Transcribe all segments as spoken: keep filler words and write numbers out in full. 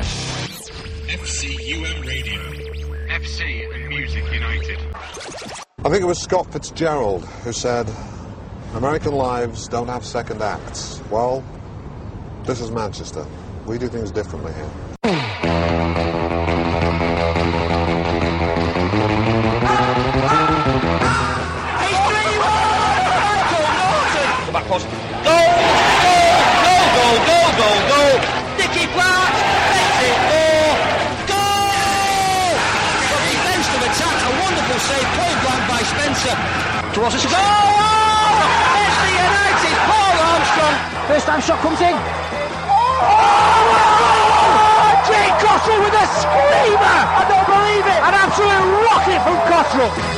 F C U M Radio. F C and Music United. I think it was Scott Fitzgerald who said, American lives don't have second acts. Well, this is Manchester. We do things differently here. Back post. Goal! Goal! Goal! Goal! Goal! Goal! Nicky Clark makes it four. Goal! From defensive attack, a wonderful save, point blank by Spencer. Towards us. Goal! F C United, Paul Armstrong. First time shot comes in. Oh! Jake Cottrell with a screamer! I don't believe it! An absolute rocket from Cottrell.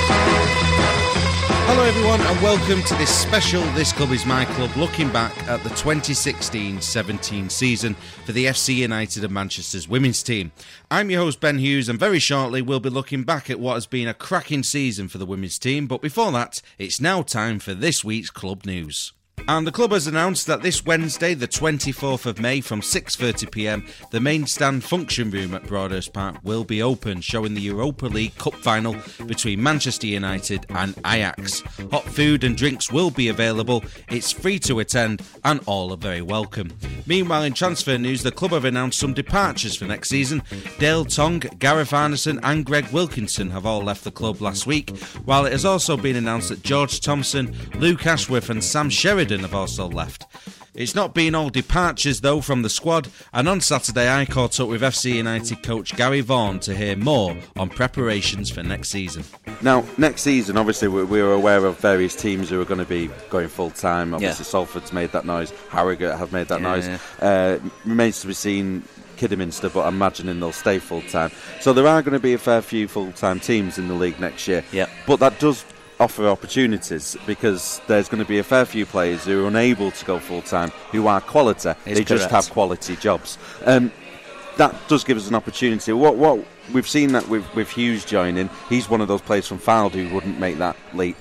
Hello everyone and welcome to this special This Club Is My Club, looking back at the twenty sixteen seventeen season for the F C United of Manchester's women's team. I'm your host Ben Hughes, and very shortly we'll be looking back at what has been a cracking season for the women's team, but before that it's now time for this week's club news. And the club has announced that this Wednesday, the twenty-fourth of May, from six thirty p m, the main stand function room at Broadhurst Park will be open, showing the Europa League Cup final between Manchester United and Ajax. Hot food and drinks will be available, it's free to attend, and all are very welcome. Meanwhile, in transfer news, the club have announced some departures for next season. Dale Tong, Gareth Arneson and Greg Wilkinson have all left the club last week, while it has also been announced that George Thompson, Luke Ashworth and Sam Sheridan have also left. It's not been all departures though from the squad, and on Saturday I caught up with F C United coach Gary Vaughan to hear more on preparations for next season. Now, next season, obviously we we were aware of various teams who are going to be going full time. Obviously, yeah. Salford's made that noise, Harrogate have made that yeah, noise. Yeah. Uh, remains to be seen Kidderminster, but I'm imagining they'll stay full time. So there are going to be a fair few full time teams in the league next year. Yep. But that does offer opportunities, because there's going to be a fair few players who are unable to go full time, who are quality. It's they correct. Just have quality jobs. Um, that does give us an opportunity. What what we've seen that with with Hughes joining, he's one of those players from Fylde who wouldn't make that leap.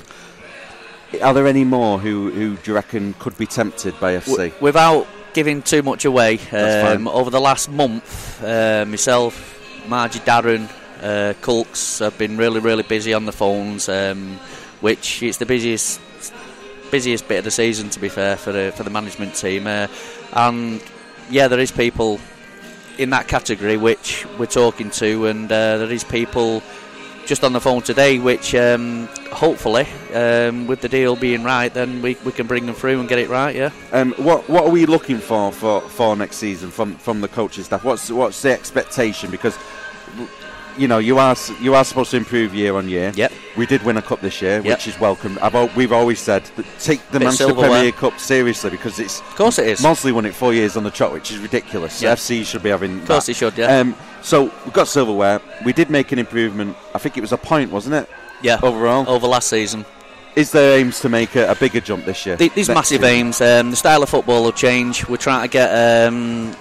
Are there any more who who do you reckon could be tempted by F C? W- without giving too much away, um, fine. over the last month, uh, myself, Margie Darren, uh, Culks have been really really busy on the phones. Um, which it's the busiest busiest bit of the season, to be fair, for the for the management team, uh, and yeah, there is people in that category which we're talking to, and uh, there is people just on the phone today which um, hopefully um, with the deal being right, then we, we can bring them through and get it right. Yeah. Um, what what are we looking for for, for next season from, from the coaching staff? What's what's the expectation? Because you know, you are you are supposed to improve year on year. Yep. We did win a cup this year, yep. which is welcome. I've, we've always said that take the Bit Manchester Premier Cup seriously, because it's. Of course it is. Monsley won it four years on the trot, which is ridiculous. Yep. F C should be having. Of course that. it should, yeah. Um, so we've got silverware. We did make an improvement. I think it was a point, wasn't it? Yeah. Overall. Over last season. Is there aims to make a, a bigger jump this year? These massive season? aims. Um, the style of football will change. We're trying to get um,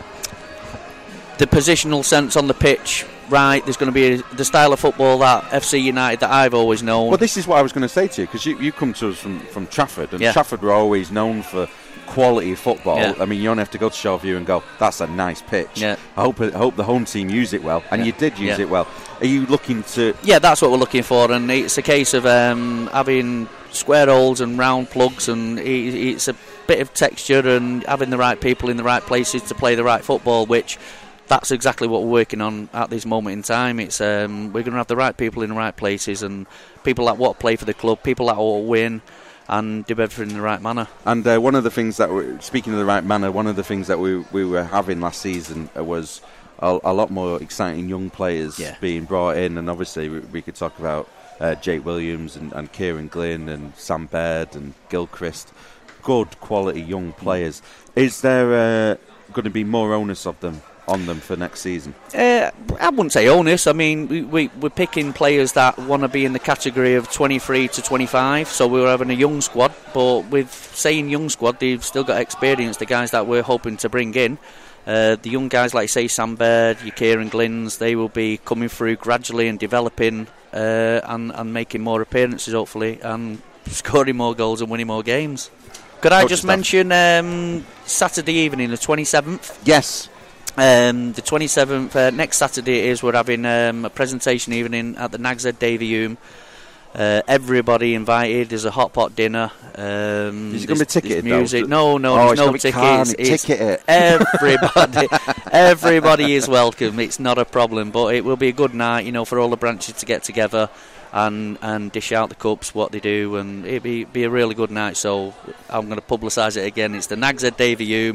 the positional sense on the pitch right. There's going to be a, the style of football that F C United that I've always known. Well, this is what I was going to say to you, because you, you come to us from, from Trafford, and yeah. Trafford were always known for quality football. Yeah. I mean, you only have to go to Shawview and go, that's a nice pitch. Yeah. I hope I hope the home team use it well, and yeah. you did use yeah. it well. Are you looking to... Yeah, that's what we're looking for, and it's a case of um, having square holes and round plugs, and it, it's a bit of texture and having the right people in the right places to play the right football, which... That's exactly what we're working on at this moment in time. It's um, we're going to have the right people in the right places, and people that want to play for the club, people that want to win, and do everything in the right manner. And uh, one of the things that, we're, speaking of the right manner, one of the things that we we were having last season was a, a lot more exciting young players yeah. being brought in, and obviously we, we could talk about uh, Jake Williams and, and Kieran Glynn and Sam Baird and Gilchrist. Good quality young players. Is there uh, going to be more onus of them? On them for next season? Uh, I wouldn't say onus. I mean, we, we, we're picking players that want to be in the category of twenty-three to twenty-five, so we're having a young squad, but with saying young squad, they've still got experience, the guys that we're hoping to bring in. Uh, the young guys like, say, Sam Baird, your Kieran Glynns, they will be coming through gradually and developing uh, and, and making more appearances, hopefully, and scoring more goals and winning more games. Could I just mention um, Saturday evening, the twenty-seventh? Yes. Um, the twenty-seventh, uh, next Saturday is we're having um, a presentation evening at the Nags Head Davyhulme. Uh, everybody invited. There's a hot pot dinner. Um, is it going to be ticketed? Music? Though? No, no, oh, there's no tickets. It's ticket it. Everybody, everybody is welcome. It's not a problem, but it will be a good night, you know, for all the branches to get together and and dish out the cups, what they do, and it'll be be a really good night. So I'm going to publicise it again. It's the Nags Head Davyhulme.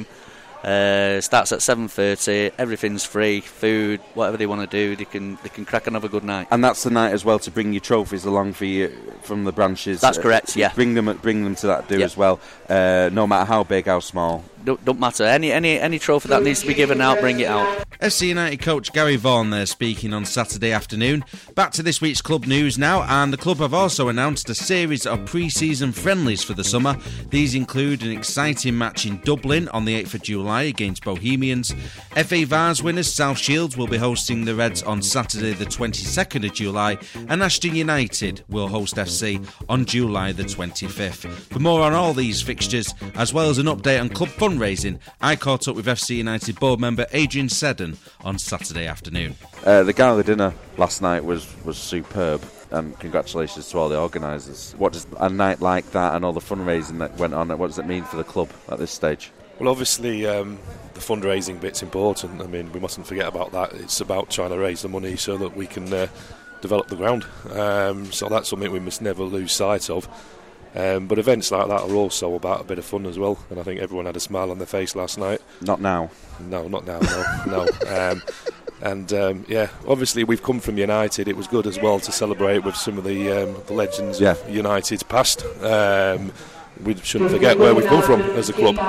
Uh, starts at seven thirty. Everything's free. Food, whatever they want to do, they can they can crack and have a good night. And that's the night as well to bring your trophies along for you from the branches. That's correct. Uh, yeah. Bring them bring them to that do yep. as well. Uh, no matter how big, how small. Don't, don't matter. Any any any trophy that needs to be given out, bring it out. F C United coach Gary Vaughan there speaking on Saturday afternoon. Back to this week's club news now, and the club have also announced a series of pre-season friendlies for the summer. These include an exciting match in Dublin on the eighth of July against Bohemians. F A Vase winners South Shields will be hosting the Reds on Saturday the twenty-second of July, and Ashton United will host F C on July the twenty-fifth. For more on all these fixtures, as well as an update on club fundraising, I caught up with F C United board member Adrian Seddon on Saturday afternoon. Uh, the gala dinner last night was, was superb, and congratulations to all the organisers. What does a night like that and all the fundraising that went on, what does it mean for the club at this stage? Well, obviously um, the fundraising bit's important. I mean, we mustn't forget about that. It's about trying to raise the money so that we can uh, develop the ground. Um, so that's something we must never lose sight of. Um, but events like that are also about a bit of fun as well, and I think everyone had a smile on their face last night. Not now. No, not now, no, no. Um, and um, yeah, obviously we've come from United. It was good as well to celebrate with some of the, um, the legends yeah. of United's past. Um, we shouldn't forget where we've come from as a club.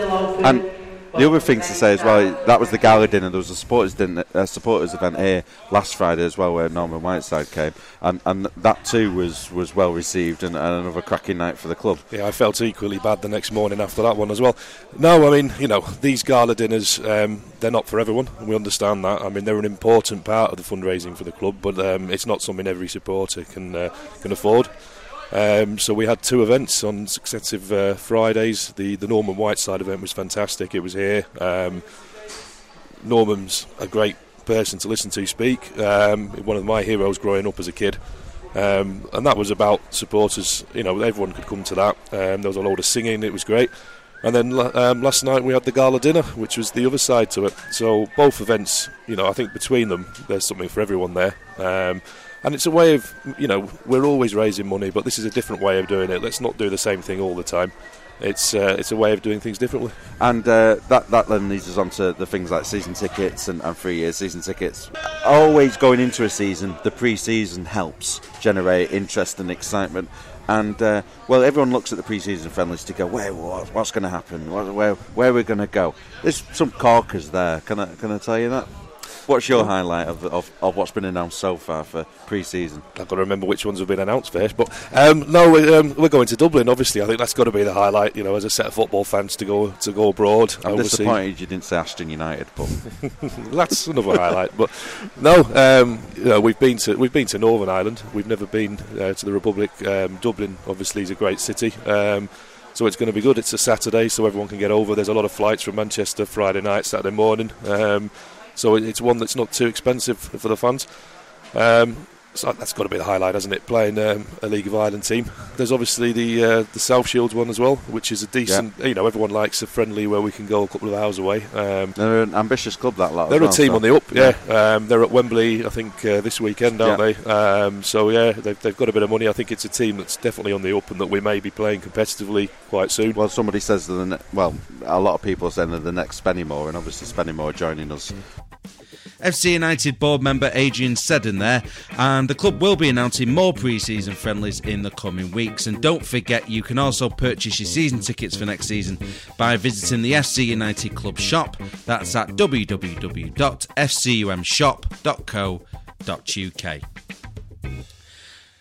And the other thing to say as well, that was the gala dinner. There was a supporters dinner, uh, supporters event here last Friday as well, where Norman Whiteside came, and and that too was, was well received, and, and another cracking night for the club. Yeah, I felt equally bad the next morning after that one as well. No, I mean, you know, these gala dinners, um, they're not for everyone, and we understand that. I mean, they're an important part of the fundraising for the club, but um, it's not something every supporter can uh, can afford. Um, so we had two events on successive uh, Fridays. The the Norman Whiteside event was fantastic. It was here. Um, Norman's a great person to listen to speak. Um, one of my heroes growing up as a kid. Um, and that was about supporters. You know, everyone could come to that. Um, there was a load of singing. It was great. And then um, last night we had the gala dinner, which was the other side to it. So both events, you know, I think between them there's something for everyone there. Um, And it's a way of, you know, we're always raising money, but this is a different way of doing it. Let's not do the same thing all the time. It's uh, it's a way of doing things differently. And uh, that, that then leads us on to the things like season tickets and, and three-year season tickets. Always going into a season, the pre-season helps generate interest and excitement. And, uh, well, everyone looks at the pre-season friendlies to go, where, what, what's going to happen? What, where, where are we going to go? There's some corkers there. Can I, can I tell you that? What's your highlight of, of of what's been announced so far for pre-season? I've got to remember which ones have been announced first. But um, no, we're, um, we're going to Dublin. Obviously, I think that's got to be the highlight. You know, as a set of football fans to go to go abroad. I'm disappointed you didn't say Ashton United, but that's another highlight. But no, um, you know, we've been to we've been to Northern Ireland. We've never been uh, to the Republic. Um, Dublin, obviously, is a great city. Um, So it's going to be good. It's a Saturday, so everyone can get over. There's a lot of flights from Manchester Friday night, Saturday morning. Um, so it's one that's not too expensive for the fans. Um, so that's got to be the highlight, hasn't it? Playing um, a League of Ireland team. There's obviously the uh, the South Shields one as well, which is a decent. Yeah. You know, everyone likes a friendly where we can go a couple of hours away. Um, they're an ambitious club, that lot. They're well, a team so. on the up. Yeah, yeah. Um, they're at Wembley, I think, uh, this weekend, aren't yeah. they? Um, so yeah, they've, they've got a bit of money. I think it's a team that's definitely on the up and that we may be playing competitively quite soon. Well, somebody says that. The ne- well, a lot of people are saying that the next Spennymoor, and obviously Spennymoor joining us. F C United board member Adrian Seddon there, and the club will be announcing more pre-season friendlies in the coming weeks. And don't forget, you can also purchase your season tickets for next season by visiting the F C United Club shop. That's at w w w dot f c u m shop dot co dot u k.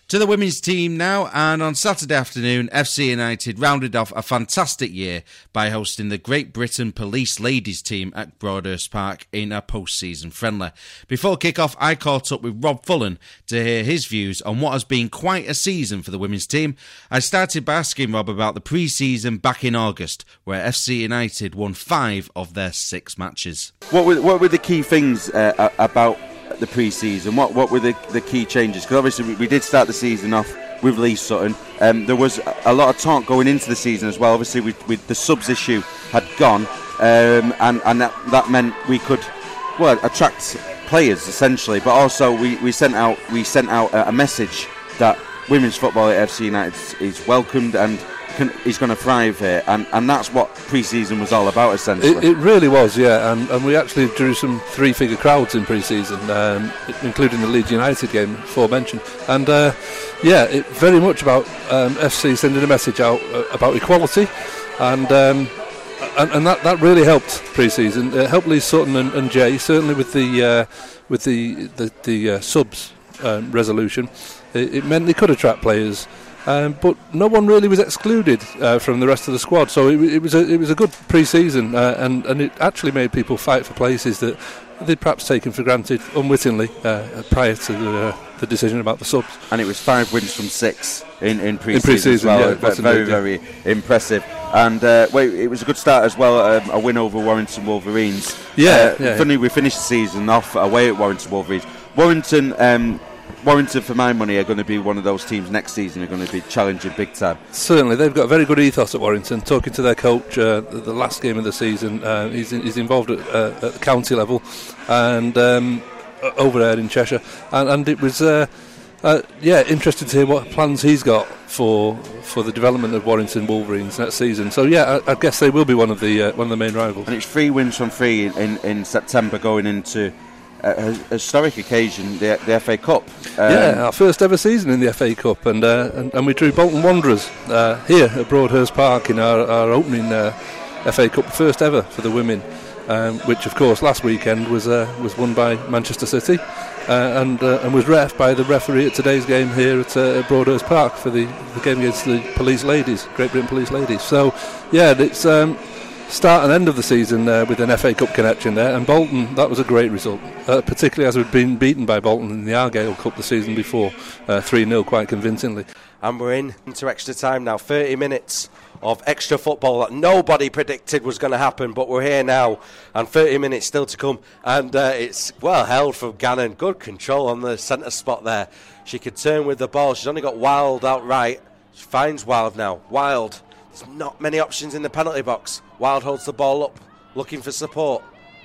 To the women's team now, and on Saturday afternoon, F C United rounded off a fantastic year by hosting the Great Britain Police Ladies team at Broadhurst Park in a post-season friendly. Before kick-off, I caught up with Rob Fullen to hear his views on what has been quite a season for the women's team. I started by asking Rob about the pre-season back in August, where F C United won five of their six matches. What were, what were the key things uh, about the pre-season? What what were the, the key changes? Because obviously we, we did start the season off with Lee Sutton. Um, there was a lot of talk going into the season as well. Obviously with, with the subs issue had gone, um, and, and that, that meant we could well attract players essentially, but also we, we sent out we sent out a, a message that women's football at F C United is welcomed and can, is going to thrive here, and, and that's what pre-season was all about essentially. It, it really was, yeah, and, and we actually drew some three-figure crowds in pre-season, um, including the Leeds United game aforementioned, and uh, yeah, it very much about um, F C sending a message out uh, about equality, and um, and, and that, that really helped pre-season. It helped Lee Sutton and, and Jay, certainly with the uh, with the the, the uh, subs um, resolution. It, it meant they could attract players. Um, but no one really was excluded uh, from the rest of the squad, so it, it was a it was a good pre-season, uh, and and it actually made people fight for places that they'd perhaps taken for granted unwittingly uh, prior to the, uh, the decision about the subs. And it was five wins from six in, in pre-season, in pre-season as well. Yeah, That's very very impressive. And uh, wait, it was a good start as well. Um, a win over Warrington Wolverines. Yeah, uh, yeah funny, yeah. we finished the season off away at Warrington Wolverines. Warrington. Um, Warrington, for my money, are going to be one of those teams next season. Are going to be challenging big time. Certainly, they've got a very good ethos at Warrington. Talking to their coach, uh, the, the last game of the season, uh, he's, in, he's involved at, uh, at the county level and um, over there in Cheshire, and, and it was uh, uh, yeah interesting to hear what plans he's got for for the development of Warrington Wolverines next season. So yeah, I, I guess they will be one of the uh, one of the main rivals. And it's three wins from three in, in, in September, going into a historic occasion, the, the F A Cup. Um, yeah, our first ever season in the F A Cup, and uh, and, and we drew Bolton Wanderers uh, here at Broadhurst Park in our, our opening uh, F A Cup, first ever for the women, um, which of course last weekend was uh, was won by Manchester City, uh, and uh, and was ref by the referee at today's game here at, uh, at Broadhurst Park for the, the game against the Police Ladies, Great Britain Police Ladies. So yeah, it's um, start and end of the season uh, with an F A Cup connection there, and Bolton, that was a great result, uh, particularly as we'd been beaten by Bolton in the Argyle Cup the season before, uh, three nil quite convincingly. And we're in into extra time now, thirty minutes of extra football that nobody predicted was going to happen, but we're here now, and thirty minutes still to come, and uh, it's well held from Gannon. Good control on the centre spot there. She could turn with the ball. She's only got Wild outright. She finds Wild now. Wild. There's not many options in the penalty box. Wild holds the ball up, looking for support.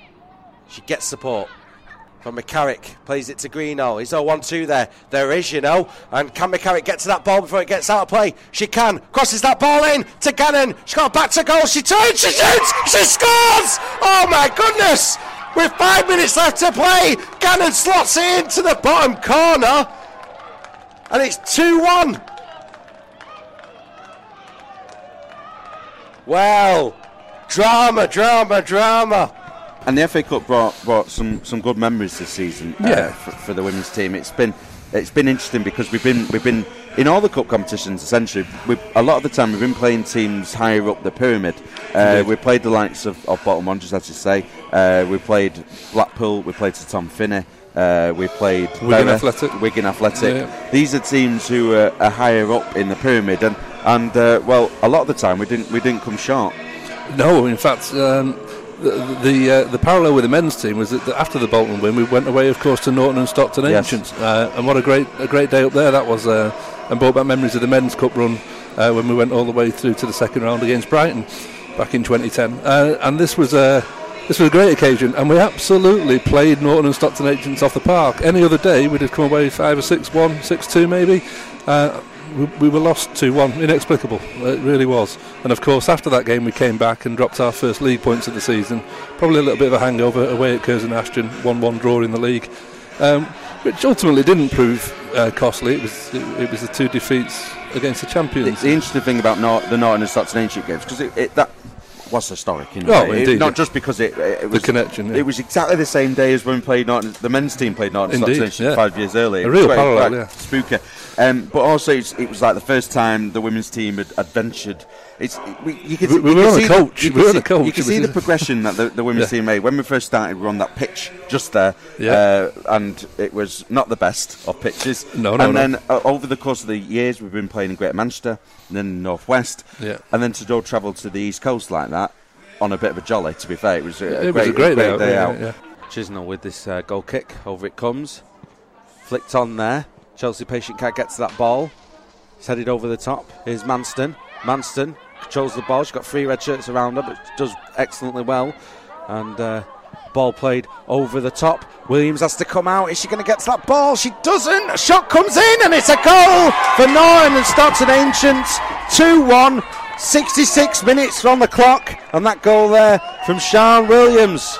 She gets support from McCarrick. Plays it to Greeno. He's oh one two there. There is, you know. And can McCarrick get to that ball before it gets out of play? She can. Crosses that ball in to Gannon. She got back to goal. She turns. She shoots. She scores. Oh my goodness. With five minutes left to play, Gannon slots it into the bottom corner. And it's two one. Well, drama, drama, drama. And the F A Cup brought brought some, some good memories this season uh, yeah. for, for the women's team. It's been it's been interesting because we've been we've been in all the cup competitions essentially. We've, a lot of the time we've been playing teams higher up the pyramid. Uh, we played the likes of, of Bolton Wanderers, as you say. Uh, we played Blackpool. We played Sir Tom Finney. Uh, we played Wigan Athletic. Wigan Athletic. Yeah. These are teams who are, are higher up in the pyramid, and and uh, well, a lot of the time we didn't we didn't come short. No, in fact, um, the the, uh, the parallel with the men's team was that the, after the Bolton win, we went away, of course, to Norton and Stockton yes. Ancients, uh, and what a great a great day up there that was, uh, and brought back memories of the men's cup run uh, when we went all the way through to the second round against Brighton back in twenty ten, uh, and this was a. This was a great occasion, and we absolutely played Norton and Stockton Ancients off the park. Any other day, we'd have come away five or six one, six two maybe. Uh, we, we were lost two one, inexplicable. It really was. And of course, after that game, we came back and dropped our first league points of the season. Probably a little bit of a hangover away at Curzon Ashton, one one draw in the league, um, which ultimately didn't prove uh, costly. It was it, it was the two defeats against the champions. The, the interesting thing about Nor- the Norton and Stockton Ancient games, because it, it, that. was historic, you know. Oh, it, indeed, not yeah. just because it, it was the connection. Yeah. It was exactly the same day as when we played Norton. The men's team played Norton Indeed, Stockton yeah. five years earlier. A real quite, parallel, quite yeah. Spooky. Um, but also, it's, it was like the first time the women's team had adventured. It's we, you could, we, we you were could on see a coach. The, you we were on see, a coach. You can see the progression that the, the women's yeah. team made. When we first started, we were on that pitch just there, yeah. uh, and it was not the best of pitches. No, no, and no. then uh, over the course of the years, we've been playing in Greater Manchester, and then North West, yeah. and then to go travel to the East Coast like that on a bit of a jolly. To be fair, it was a, it great, was a great, great day out. day Yeah, out. yeah. Chisnell with this uh, goal kick. Over it comes. Flicked on there. Chelsea Patient Cat gets to that ball. It's headed over the top. Here's Manston. Manston controls the ball. She's got three red shirts around her, but does excellently well. And uh, ball played over the top. Williams has to come out. Is she going to get to that ball? She doesn't. A shot comes in, and it's a goal for Norton and Stockton Ancients. two one. sixty-six minutes on the clock, and that goal there from Sian Williams.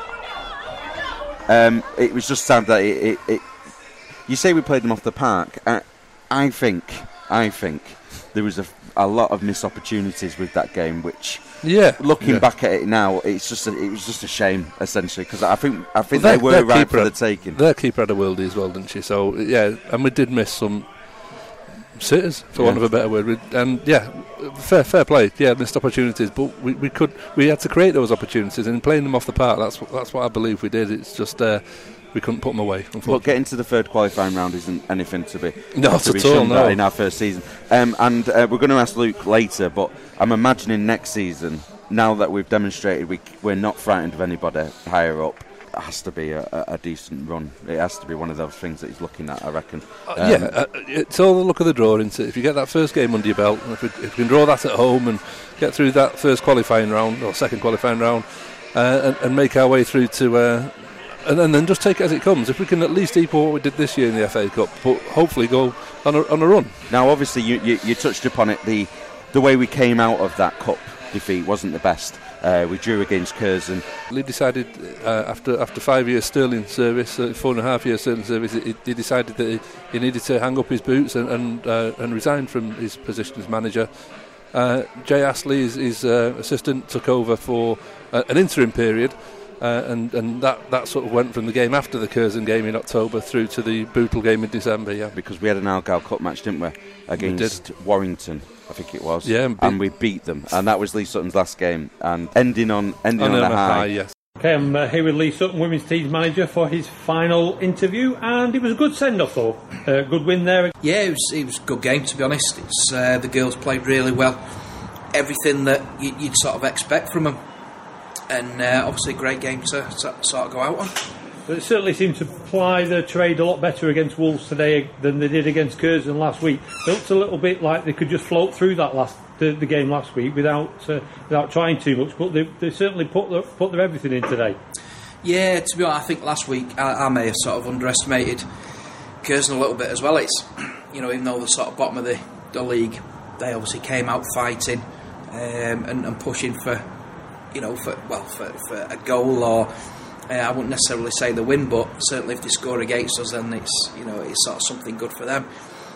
Um, it was just sad that it, it, it. You say we played them off the park. I, I think, I think there was a, a lot of missed opportunities with that game. Which, yeah, looking yeah. back at it now, it's just a, it was just a shame essentially because I think I think well, they their, were their right for had, the taking. Their keeper had a worldie as well, didn't she? So yeah, and we did miss some sitters, for yeah. want of a better word. We, and yeah, fair fair play. Yeah, missed opportunities, but we, we could we had to create those opportunities and playing them off the park. That's that's what I believe we did. It's just uh, we couldn't put them away. But getting to the third qualifying round isn't anything to be not to at be all. shunned No. at in our first season. Um, and uh, we're going to ask Luke later, but I'm imagining next season, now that we've demonstrated we we're not frightened of anybody higher up. It has to be a, a, a decent run. It has to be one of those things that he's looking at, I reckon. Uh, Um, yeah, uh, it's all the look of the draw, isn't it? If you get that first game under your belt, if we, if we can draw that at home and get through that first qualifying round or second qualifying round, uh, and, and make our way through to, uh, and, and then just take it as it comes. If we can at least equal what we did this year in the F A Cup, but hopefully go on a, on a run. Now, obviously, you, you, you touched upon it. The the way we came out of that cup defeat wasn't the best. Uh, we drew against Curzon. Lee decided uh, after after five years Sterling service, uh, four and a half years Sterling service, he, he decided that he, he needed to hang up his boots and and, uh, and resign from his position as manager. Uh, Jay Astley, his, his uh, assistant, took over for uh, an interim period, uh, and and that, that sort of went from the game after the Curzon game in October through to the Bootle game in December. Yeah, because we had an Argyle Cup match, didn't we, against we Warrington. I think it was. Yeah, and, and we beat them, and that was Lee Sutton's last game, and ending on ending on, on a high. high. Yes. Okay, I'm uh, here with Lee Sutton, women's team manager, for his final interview, and it was a good send-off, though. Uh, good win there. Yeah, it was, it was a good game, to be honest. It's uh, the girls played really well, everything that you, you'd sort of expect from them, and uh, obviously a great game to, to sort of go out on. But it certainly seemed to ply the trade a lot better against Wolves today than they did against Curzon last week. It looked a little bit like they could just float through that last the, the game last week without uh, without trying too much, but they, they certainly put their, put their everything in today. Yeah, to be honest, I think last week I, I may have sort of underestimated Curzon a little bit as well. It's, you know, even though they're sort of bottom of the, the league, they obviously came out fighting um, and, and pushing for, you know, for well for, for a goal or. Uh, I wouldn't necessarily say the win, but certainly if they score against us, then it's, you know, it's sort of something good for them.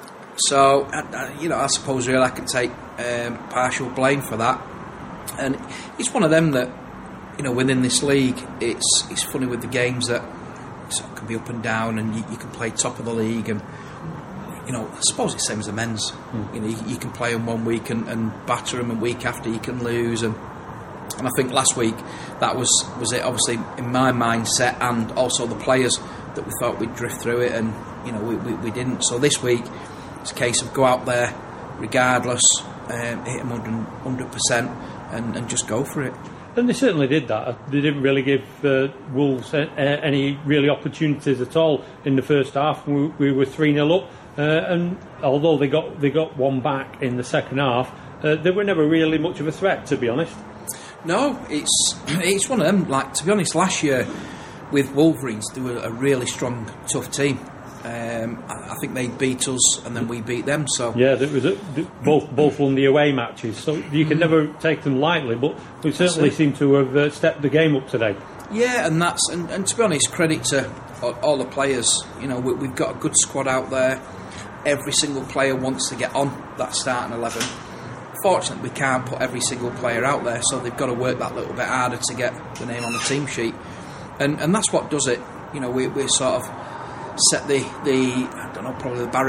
So, I, I, you know, I suppose really I can take um, partial blame for that. And it's one of them that, you know, within this league, it's it's funny with the games that sort of can be up and down, and you, you can play top of the league, and you know, I suppose it's the same as the men's. Mm. You know, you, you can play them one week and, and batter them, and week after you can lose, and. And I think last week that was, was it, obviously, in my mindset, and also the players that we thought we'd drift through it, and you know we, we, we didn't. So this week it's a case of go out there regardless, um, hit them one hundred percent and, and just go for it. And they certainly did that. They didn't really give uh, Wolves uh, any really opportunities at all in the first half. We, we were three nil up, uh, and although they got they got one back in the second half, uh, they were never really much of a threat, to be honest. No, it's it's one of them. Like, to be honest, last year with Wolverines, they were a really strong, tough team. Um, I, I think they beat us, and then we beat them. So yeah, it was a, both both won the away matches, so you can never take them lightly. But we certainly seem to have uh, stepped the game up today. Yeah, and that's and, and to be honest, credit to all, all the players. You know, we, we've got a good squad out there. Every single player wants to get on that starting eleven. Fortunately, we can't put every single player out there, so they've got to work that little bit harder to get the name on the team sheet, and and that's what does it. You know, we we sort of set the the I don't know probably the barrier a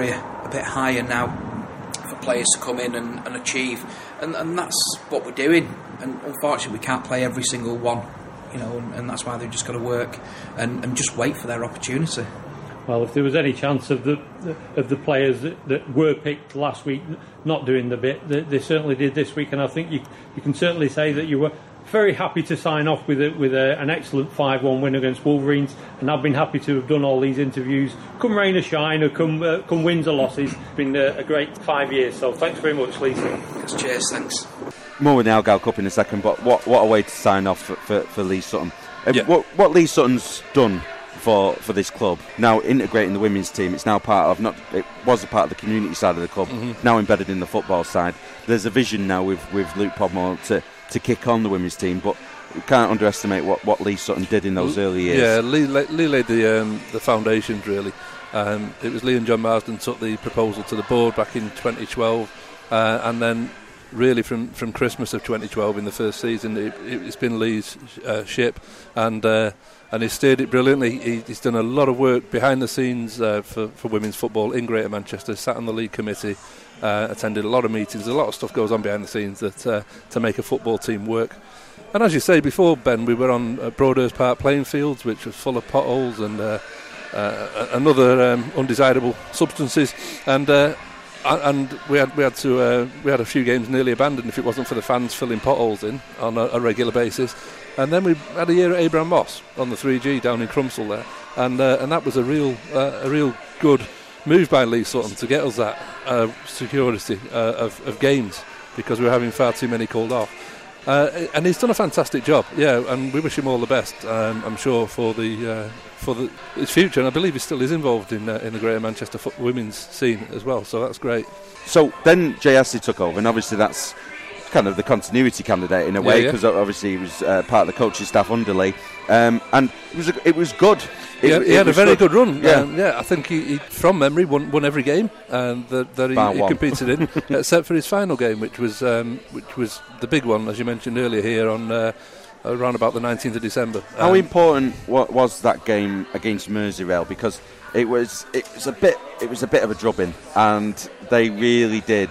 bit higher now for players to come in and, and achieve, and, and that's what we're doing. And unfortunately, we can't play every single one, you know, and, and that's why they've just got to work and, and just wait for their opportunity. Well, if there was any chance of the of the players that, that were picked last week not doing the bit, they, they certainly did this week, and I think you you can certainly say that you were very happy to sign off with a, with a, an excellent five one win against Wolverines, and I've been happy to have done all these interviews, come rain or shine, or come uh, come wins or losses. It's been a, a great five years, so thanks very much, Lisa. Cheers, thanks. More with the Algal Cup in a second, but what what a way to sign off for, for, for Lee Sutton. Uh, yeah. What what Lee Sutton's done for for this club, now integrating the women's team, it's now part of, not it was a part of the community side of the club, mm-hmm. now embedded in the football side. There's a vision now with, with Luke Podmore to, to kick on the women's team, but we can't underestimate what, what Lee Sutton did in those early years. Yeah, Lee, Lee laid the um, the foundations really. Um, it was Lee and John Marsden took the proposal to the board back in twenty twelve, uh, and then really from, from Christmas of twenty twelve in the first season, it, it's been Lee's uh, ship, and uh, and he's steered it brilliantly. He, he's done a lot of work behind the scenes uh, for, for women's football in Greater Manchester, sat on the league committee, uh, attended a lot of meetings. A lot of stuff goes on behind the scenes that uh, to make a football team work. And as you say before, Ben, we were on uh, Broadhurst Park playing fields, which was full of potholes and uh, uh, and other um, undesirable substances, and uh, and we had we had to uh, we had a few games nearly abandoned if it wasn't for the fans filling potholes in on a, a regular basis. And then we had a year at Abraham Moss on the three G down in Crumsall there, and uh, and that was a real uh, a real good move by Lee Sutton to get us that uh, security uh, of, of games, because we were having far too many called off. Uh, and he's done a fantastic job, yeah, and we wish him all the best. Um, I'm sure for the uh, for the, his future, and I believe he still is involved in uh, in the Greater Manchester fo- women's scene as well. So that's great. So then Jay Astley took over, and obviously that's kind of the continuity candidate in a way, because yeah, yeah. obviously he was uh, part of the coaching staff under Lee, um, and it was a, it was good. It, yeah, he had a very good, good run. Yeah, um, yeah. I think he, he, from memory, won, won every game um, that, that he, he competed in, except for his final game, which was um, which was the big one, as you mentioned earlier, here on uh, around about the nineteenth of December. Um, How important what was that game against Merseyrail? Because it was it was a bit it was a bit of a drubbing, and they really did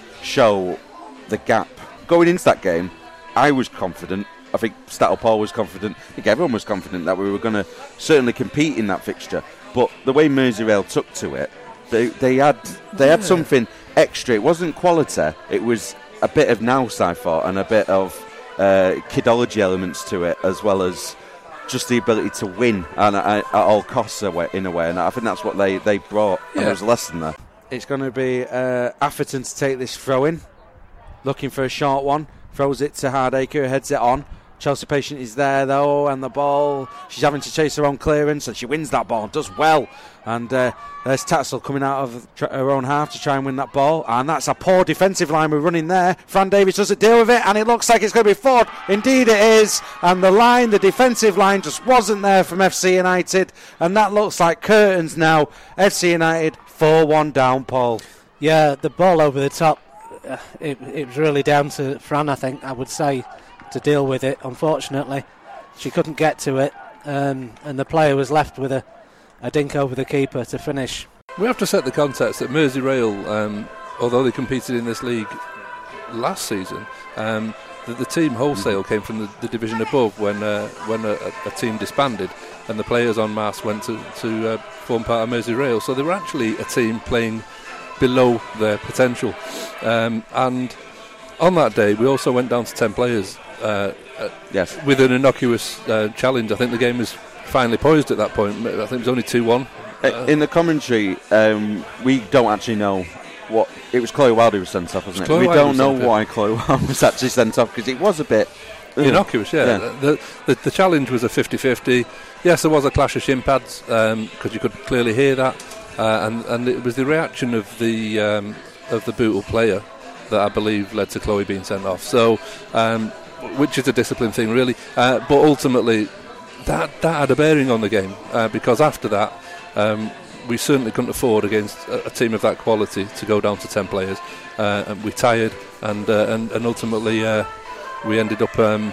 show the gap. Going into that game, I was confident. I think Stattle Paul was confident. I think everyone was confident that we were going to certainly compete in that fixture. But the way Merseyrail took to it, they they had they had yeah. something extra. It wasn't quality. It was a bit of nous, I thought, and a bit of uh, kidology elements to it, as well as just the ability to win and at, at all costs in a way. And I think that's what they, they brought. And yeah. there was a lesson there. It's going to be uh, Atherton to take this throw in. Looking for a short one, throws it to Hardacre, heads it on. Chelsea Patient is there though, and the ball, she's having to chase her own clearance, and she wins that ball, does well. And uh, there's Tatzel coming out of tr- her own half to try and win that ball, and that's a poor defensive line we're running there. Fran Davies doesn't deal with it, and it looks like it's going to be Ford. Indeed it is, and the line, the defensive line just wasn't there from F C United, and that looks like curtains now. F C United four one down, Paul. Yeah, the ball over the top. Uh, it, it was really down to Fran, I think, I would say, to deal with it. Unfortunately, she couldn't get to it, um, and the player was left with a, a dink over the keeper to finish. We have to set the context that Merseyrail, um, although they competed in this league last season, um, the, the team wholesale came from the, the division above when uh, when a, a team disbanded, and the players en masse went to, to uh, form part of Merseyrail. So they were actually a team playing below their potential, um, and on that day we also went down to ten players uh, uh, yes. with an innocuous uh, challenge. I think the game was finally poised at that point. I think it was only two one. Uh, in the commentary, um, we don't actually know what it was. Chloe Wilder was sent off, wasn't it? We don't know why Chloe Wilder was actually sent off, because it was a bit ugh. innocuous. Yeah, yeah. The, the the challenge was a fifty-fifty. Yes, there was a clash of shin pads, because um, you could clearly hear that. Uh, and, and it was the reaction of the um, of the Bootle player that I believe led to Chloe being sent off. So, um, which is a discipline thing, really. Uh, but ultimately, that that had a bearing on the game, uh, because after that, um, we certainly couldn't afford against a, a team of that quality to go down to ten players. Uh, and we tired, and uh, and, and ultimately uh, we ended up um,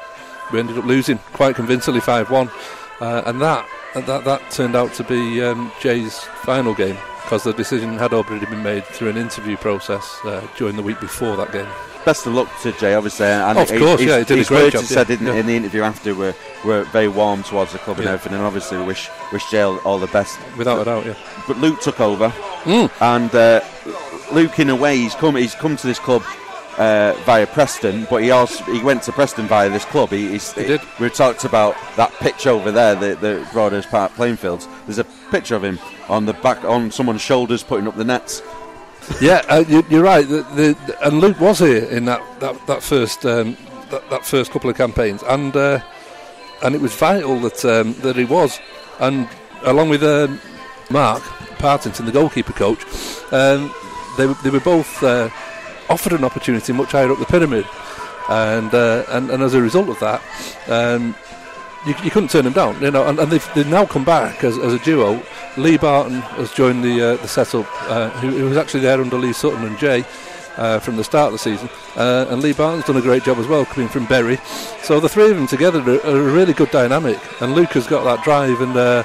we ended up losing quite convincingly five one, uh, and that. That that turned out to be um, Jay's final game because the decision had already been made through an interview process uh, during the week before that game. Best of luck to Jay, obviously. And of course, his, yeah, he did his a great words job. He said yeah, in, yeah. in the interview after were, were very warm towards the club and yeah. everything, and obviously we wish, wish Jay all, all the best. Without but, a doubt, yeah. But Luke took over, mm. and uh, Luke, in a way, he's come he's come to this club uh, via Preston, but he also he went to Preston via this club. He, he's, he did. We talked about that pitch over there, the, the Broadhurst Park playing fields. There's a picture of him on the back, on someone's shoulders, putting up the nets. Yeah, uh, you, you're right. The, the, and Luke was here in that that, that first um, that, that first couple of campaigns, and uh, and it was vital that um, that he was, and along with um, Mark Partington, the goalkeeper coach, um, they they were both uh, offered an opportunity much higher up the pyramid, and uh, and, and as a result of that, um, you, you couldn't turn them down. You know, and, and they've, they've now come back as, as a duo. Lee Barton has joined the uh, the setup, uh, who, who was actually there under Lee Sutton and Jay uh, from the start of the season, uh, and Lee Barton's done a great job as well, coming from Bury. So the three of them together are, are a really good dynamic, and Luke has got that drive and uh,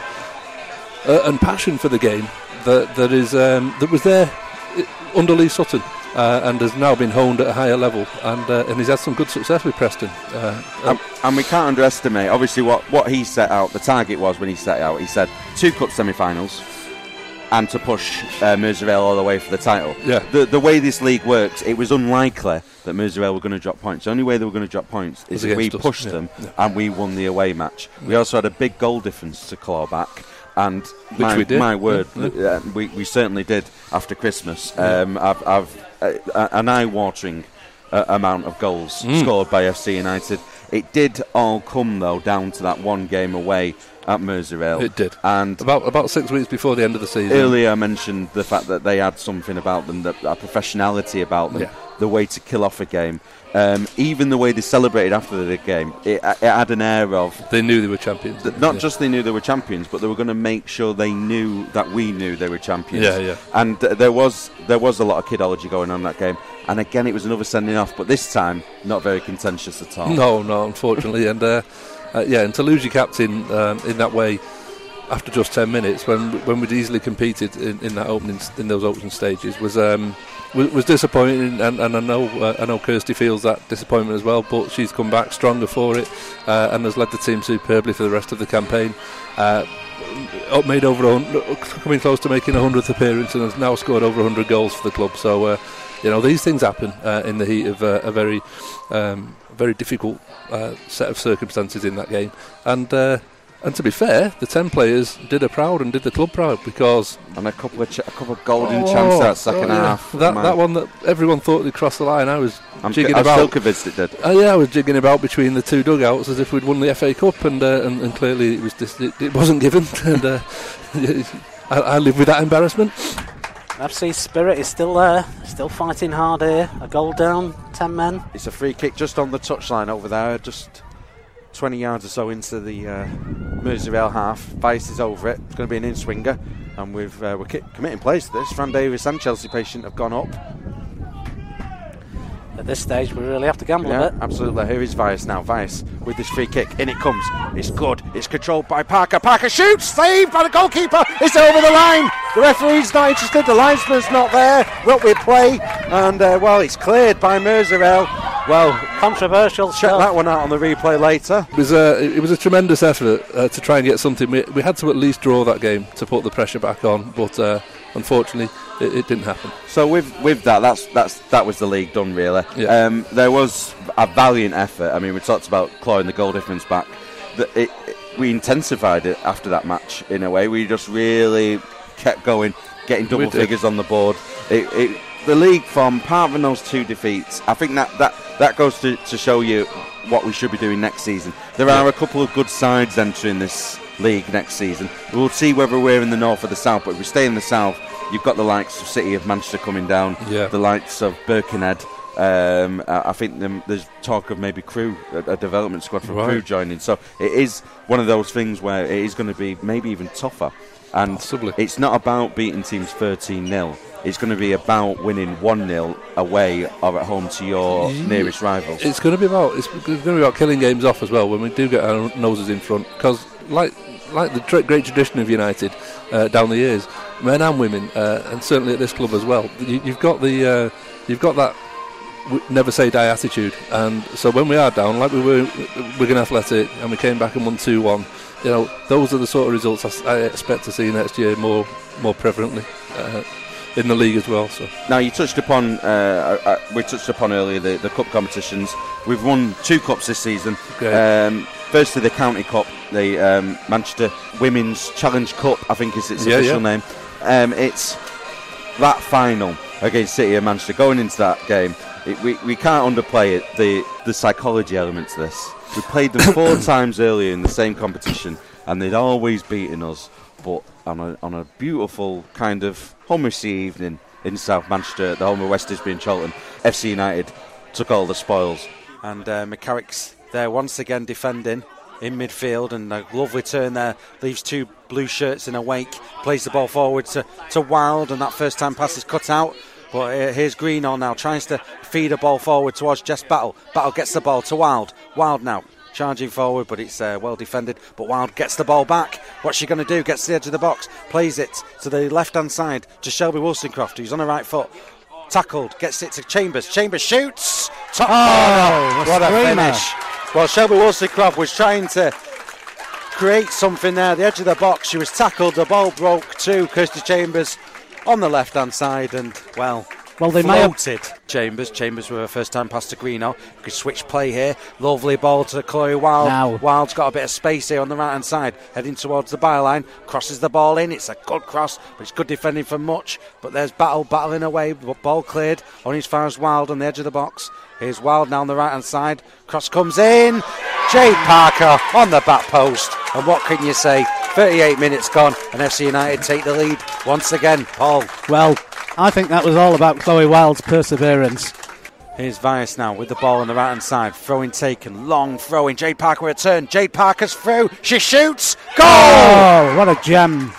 uh, and passion for the game that that is um, that was there under Lee Sutton. Uh, and has now been honed at a higher level, and uh, and he's had some good success with Preston. Uh, and, and we can't underestimate, obviously, what, what he set out, the target was when he set it out. He said two cup semi-finals and to push uh, Merseyrail all the way for the title. Yeah. The, the way this league works, it was unlikely that Merseyrail were going to drop points. The only way they were going to drop points is if we us. pushed yeah. them yeah. and we won the away match. Yeah. We also had a big goal difference to claw back. And Which my, we did. my word, yeah, yeah. Uh, we, we certainly did after Christmas. Yeah. Um, I've, I've uh, an eye-watering uh, amount of goals mm. scored by F C United. It did all come, though, down to that one game away at Merseyrail. It did. And about about six weeks before the end of the season. Earlier I mentioned the fact that they had something about them, that a professionality about them, yeah. the way to kill off a game. Um, even the way they celebrated after the game, it, it had an air of... They knew they were champions. Th- not yeah. just they knew they were champions, but they were going to make sure they knew that we knew they were champions. Yeah, yeah. And uh, there was there was a lot of kidology going on in that game. And again, it was another sending off, but this time, not very contentious at all. No, no, unfortunately. and uh, uh, yeah, and to lose your captain um, in that way after just ten minutes, when when we'd easily competed in, in that opening in those opening stages, was um, was, was disappointing. And, and I know uh, I know Kirsty feels that disappointment as well, but she's come back stronger for it uh, and has led the team superbly for the rest of the campaign. Uh, made over coming close to making a hundredth appearance and has now scored over a hundred goals for the club. So uh, you know, these things happen uh, in the heat of uh, a very um, very difficult uh, set of circumstances in that game. And uh, and to be fair, the ten players did her proud and did the club proud, because and a couple of ch- a couple of golden oh, chances that second oh, yeah. half. That man. that one that everyone thought would cross the line, I was I'm jigging c- I'm about. still convinced it did. Uh, yeah, I was jigging about between the two dugouts as if we'd won the F A Cup, and uh, and, and clearly it was dis- it, it wasn't given. and uh, I, I live with that embarrassment. F C spirit is still there, still fighting hard here. A goal down, ten men. It's a free kick just on the touchline over there, just twenty yards or so into the uh, Merseyrail half. Vice is over it. It's going to be an in-swinger, and we've, uh, we're ki- committing plays to this. Fran Davis and Chelsea Patient have gone up. At this stage, we really have to gamble Yeah, a bit. absolutely. Here is Vice now. Vice with this free kick. In it comes. It's good. It's controlled by Parker. Parker shoots. Saved by the goalkeeper. It's over the line. The referee's not interested. The linesman's not there. What we play. And, uh, well, it's cleared by Merseyrail. Well, controversial check stuff. that one out on the replay later. It was a, it was a tremendous effort uh, to try and get something. We, we had to at least draw that game to put the pressure back on, but uh, unfortunately it, it didn't happen. So with with that, that's that's that was the league done, really. Yeah. Um, there was a valiant effort. I mean, we talked about clawing the goal difference back. The, it, it, we intensified it after that match in a way. We just really kept going, getting double figures on the board. It, it, the league form, apart from those two defeats, I think that, that, that goes to, to show you what we should be doing next season. There yeah. are a couple of good sides entering this league next season. We'll see whether we're in the north or the south, but if we stay in the south, you've got the likes of City of Manchester coming down, yeah. the likes of Birkenhead. Um, I think them, there's talk of maybe Crewe, a, a development squad from right. Crewe joining. So it is one of those things where it is going to be maybe even tougher. And Possibly. It's not about beating teams thirteen nil. It's going to be about winning one nil away or at home to your yeah. nearest rivals. It's going to be about it's going to be about killing games off as well when we do get our noses in front. Because, like like the tra- great tradition of United uh, down the years, men and women, uh, and certainly at this club as well. You, you've got the uh, you've got that w- never say die attitude, and so when we are down, like we were Wigan Athletic, and we came back and won two one. You know, those are the sort of results I, I expect to see next year more more prevalently uh, in the league as well. So now you touched upon uh, uh, we touched upon earlier the, the cup competitions. We've won two cups this season. Um, firstly, the County Cup, the um, Manchester Women's Challenge Cup, I think is its yeah, official yeah. name. Um, it's that final against City of Manchester. Going into that game, it, we we can't underplay it. The the psychology element to this. We played them four times earlier in the same competition, and they'd always beaten us. But on a on a beautiful kind of hummousy evening in South Manchester, at the home of West Disbury and Charlton, F C United took all the spoils. And uh, McCarrick's there once again defending in midfield, and a lovely turn there, leaves two blue shirts in a wake, plays the ball forward to, to Wild, and that first time pass is cut out. But uh, here's Greenall now, tries to feed a ball forward towards Jess Battle. Battle gets the ball to Wild. Wild now charging forward, but it's uh, well defended. But Wild gets the ball back. What's she going to do? Gets to the edge of the box, plays it to the left-hand side to Shelby Wollstonecroft, who's on her right foot. Tackled, gets it to Chambers. Chambers shoots. Top oh, corner. What a screamer. finish. Well, Shelby Wollstonecroft was trying to create something there, the edge of the box. She was tackled, the ball broke to Kirsty Chambers on the left-hand side, and, well, well they floated Chambers. Chambers with her first time pass to Greenall. Could switch play here. Lovely ball to Chloe Wild. Now. Wild's got a bit of space here on the right-hand side, heading towards the byline. Crosses the ball in. It's a good cross, but it's good defending from Much. But there's Battle, battling away. Ball cleared on as far as Wild on the edge of the box. Here's Wild now on the right-hand side. Cross comes in. Jade Parker on the back post. And what can you say? thirty-eight minutes gone, and F C United take the lead once again. Paul. Well, I think that was all about Chloe Wild's perseverance. Here's Vias now with the ball on the right-hand side. Throwing taken, long throwing. Jade Parker return. Jade Parker's through. She shoots. Goal! Oh, what a gem.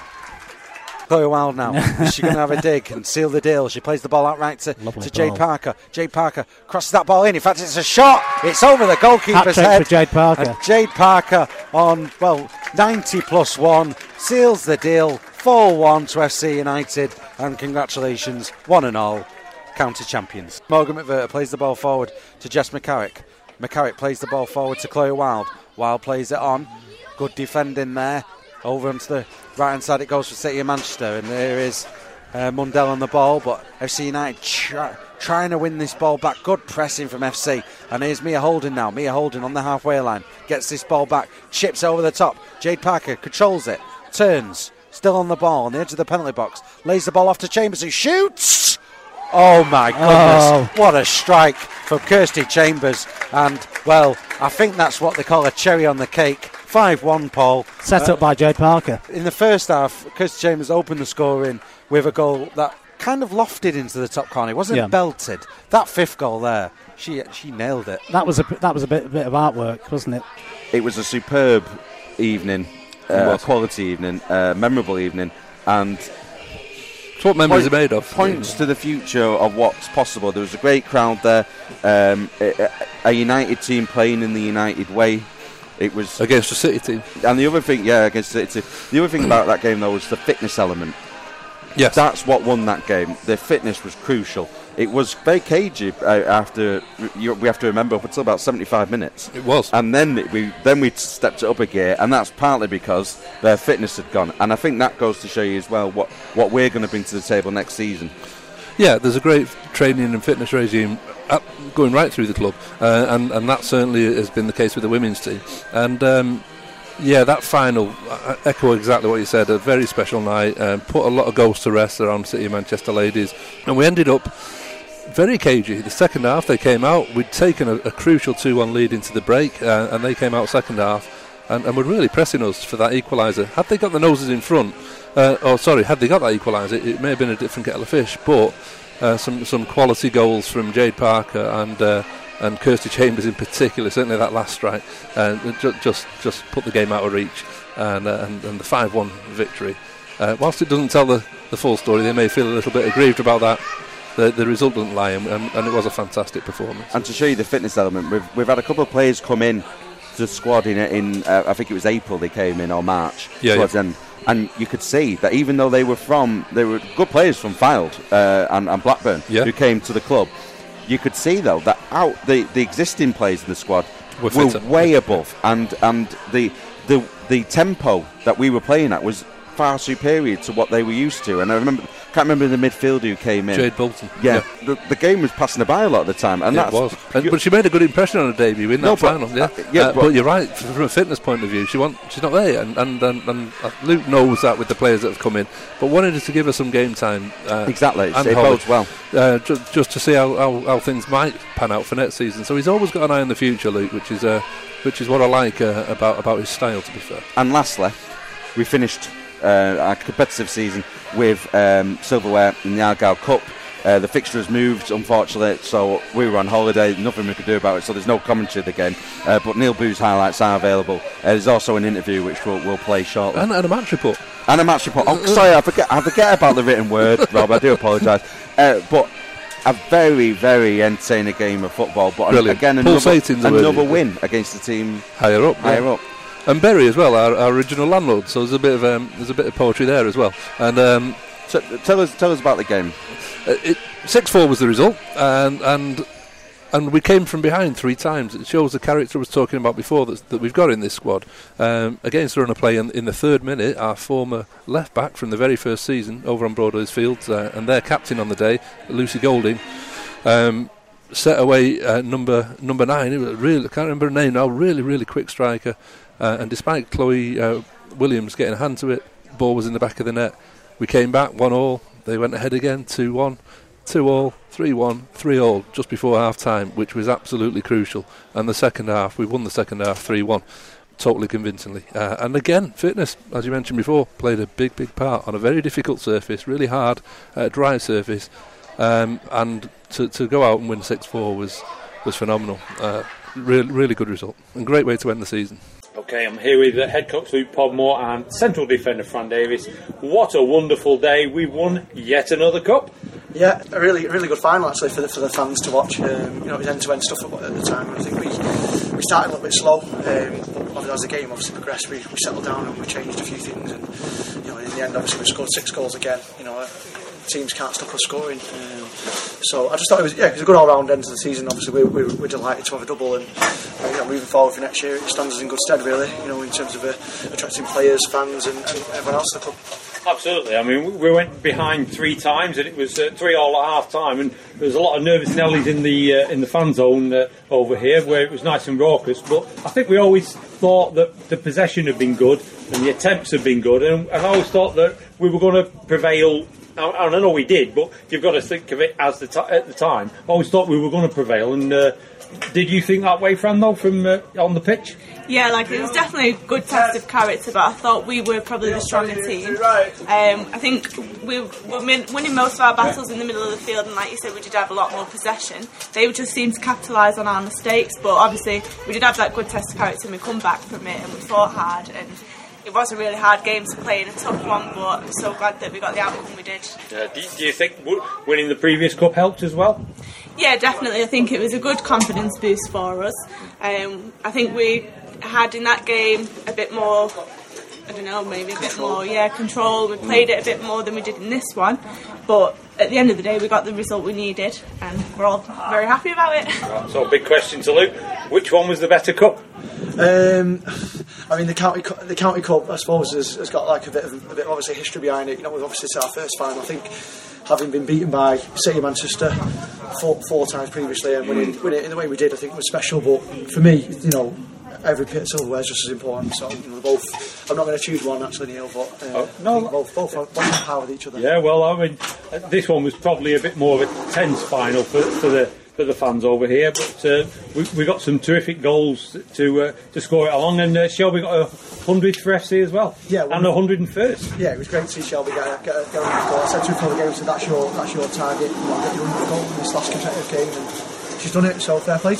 Chloe Wild now. Is she going to have a dig and seal the deal? She plays the ball out right to, to Jade ball. Parker. Jade Parker crosses that ball in. In fact, it's a shot. It's over the goalkeeper's Hat-trick head. for Jade Parker. And Jade Parker on, well, ninety plus one. Seals the deal. four one to F C United. And congratulations, one and all, county champions. Morgan McVerter plays the ball forward to Jess McCarrick. McCarrick plays the ball forward to Chloe Wild. Wild plays it on. Good defending there. Over onto the right-hand side it goes for City of Manchester, and there is uh, Mundell on the ball, but F C United try, trying to win this ball back. Good pressing from F C, and here's Mia Holden now. Mia Holden on the halfway line, gets this ball back, chips over the top. Jade Parker controls it, turns, still on the ball, on the edge of the penalty box, lays the ball off to Chambers, who shoots! Oh my goodness, Oh. what a strike from Kirsty Chambers, and, well, I think that's what they call a cherry on the cake. five one, Paul. Set Uh, up by Jade Parker. In the first half, Kirsty Chambers opened the scoring with a goal that kind of lofted into the top corner. It wasn't Yeah. belted. That fifth goal there, she she nailed it. That was a that was a bit, bit of artwork, wasn't it? It was a superb evening, uh, quality evening, uh, memorable evening, and it's what memories point, are made of. Points to the future of what's possible. There was a great crowd there, um, a, a United team playing in the United way. It was against the City team, and the other thing, yeah, against the City team. The other thing about that game though was the fitness element. Yes, that's what won that game. The fitness was crucial. It was very cagey uh, after. You, we have to remember up until about seventy-five minutes. It was, and then it, we then we stepped it up a gear, and that's partly because their fitness had gone. And I think that goes to show you as well what what we're going to bring to the table next season. Yeah, there's a great training and fitness regime up, going right through the club, uh, and and that certainly has been the case with the women's team. And um, yeah, that final, I echo exactly what you said. A very special night, um, put a lot of goals to rest around City of Manchester ladies, and we ended up very cagey. The second half, they came out. We'd taken a, a crucial two one lead into the break, uh, and they came out second half, and, and were really pressing us for that equaliser. Had they got the noses in front, uh, or sorry, had they got that equaliser, it, it may have been a different kettle of fish. But uh, some some quality goals from Jade Parker and uh, and Kirsty Chambers in particular. Certainly that last strike, uh, ju- just just put the game out of reach, and uh, and, and the five one victory. Uh, whilst it doesn't tell the, the full story, they may feel a little bit aggrieved about that. The, the result doesn't lie, and, and it was a fantastic performance. And to show you the fitness element, we've we've had a couple of players come in the squad in in uh, I think it was April they came in or March. Yeah, towards yeah. the end. And you could see that even though they were from, they were good players from Fylde uh, and, and Blackburn yeah. who came to the club. You could see though that out the, the existing players in the squad were, were way above, and and the the the tempo that we were playing at was far superior to what they were used to. And I remember, can't remember the midfielder who came in. Jade Bolton. Yeah, yeah. The, the game was passing her by a lot of the time, and yeah, that's it was. And, but she made a good impression on her debut in no, that but, final. Yeah, uh, yeah uh, but, but you're right. From a fitness point of view, she want she's not there, and and, and, and Luke knows that with the players that have come in. But wanted to give her some game time. Uh, exactly, and it bodes well. Uh, just, just to see how, how, how things might pan out for next season. So he's always got an eye on the future, Luke, which is uh, which is what I like uh, about about his style. To be fair. And lastly, we finished uh, our competitive season with um, silverware in the Argyle Cup. Uh, the fixture has moved, unfortunately, so we were on holiday, nothing we could do about it, so there's no commentary of the game. Uh, but Neil Boo's highlights are available. Uh, there's also an interview which we'll, we'll play shortly. And, and a match report. And a match report. Oh, sorry, I forget, I forget about the written word, Rob, I do apologise. Uh, but a very, very entertaining game of football. But Brilliant. again, another, another word, win against the team higher up. Higher yeah. up. And Berry as well, our, our original landlord. So there's a bit of um, there's a bit of poetry there as well. And um, so, tell us tell us about the game. Uh, it, six four was the result, and and and we came from behind three times. It shows the character I was talking about before that, that we've got in this squad. Um, against the run of play in, in the third minute, our former left back from the very first season over on Broadways Fields, uh, and their captain on the day, Lucy Golding, um, set away uh, number number nine. It was really, I can't remember her name now. Really, really quick striker. Uh, and despite Chloe uh, Williams getting a hand to it, ball was in the back of the net. We came back one all. They went ahead again, two one, two all, three one, three all, just before half time, which was absolutely crucial. And the second half, we won the second half three one, totally convincingly. Uh, and again, fitness, as you mentioned before, played a big, big part on a very difficult surface, really hard, uh, dry surface. Um, and to, to go out and win six four was, was phenomenal. Uh, really, really good result, and great way to end the season. Okay, I'm here with uh, head coach Luke Podmore and central defender Fran Davis. What a wonderful day. We won yet another cup. Yeah, a really really good final actually for the, for the fans to watch. Um, you know, it was end-to-end stuff at the time, and I think we we started a little bit slow. Um, but as the game obviously progressed, we, we settled down and we changed a few things, and you know, in the end obviously we scored six goals again. You know, teams can't stop us scoring. Um, so I just thought it was yeah, it was a good all-round end to the season. Obviously, we, we, we're delighted to have a double, and uh, you know, moving forward for next year, it stands us in good stead, really. You know, in terms of uh, attracting players, fans, and, and everyone else in the club. Absolutely. I mean, we went behind three times, and it was uh, three all at half time, and there was a lot of nervous Nellies in the uh, in the fan zone uh, over here, where it was nice and raucous. But I think we always thought that the possession had been good and the attempts had been good, and, and I always thought that we were going to prevail. And I know we did, but you've got to think of it as the t- at the time. I always thought we were going to prevail, and uh, did you think that way, Fran, though, from uh, on the pitch? Yeah, like it was definitely a good test of character, but I thought we were probably the stronger team. Um, I think we were winning most of our battles in the middle of the field, and like you said, we did have a lot more possession. They just seemed to capitalise on our mistakes, but obviously we did have that good test of character, and we come back from it, and we fought hard, and it was a really hard game to play and a tough one, but I'm so glad that we got the outcome we did. Uh, do, do you think w- winning the previous cup helped as well? Yeah, definitely. I think it was a good confidence boost for us. Um, I think we had in that game a bit more, I don't know, maybe a bit more, yeah, control. We played it a bit more than we did in this one, but at the end of the day we got the result we needed, and we're all very happy about it. Right, so big question to Luke, which one was the better cup? Um, I mean, the county cu- the county cup, I suppose, has, has got like a bit of a bit of obviously history behind it. You know, we've obviously it's our first final. I think having been beaten by City of Manchester four, four times previously and winning, winning it in the way we did, I think was special. But for me, you know, every pit of silverware is just as important. So you know, both. I'm not going to choose one actually, Neil, but uh, oh, no, both both both on par with each other. Yeah, well, I mean, this one was probably a bit more of a tense final for, for the. for the fans over here, but uh, we, we got some terrific goals to uh, to score it along, and uh, Shelby got a hundredth for F C as well, yeah, well, and a hundred and first. Yeah, it was great to see Shelby get a, get a, get a hundred goal. I said to her before the game, so that's your that's your target. You know, get your hundred goal in this last competitive game, and she's done it. So fair play to her.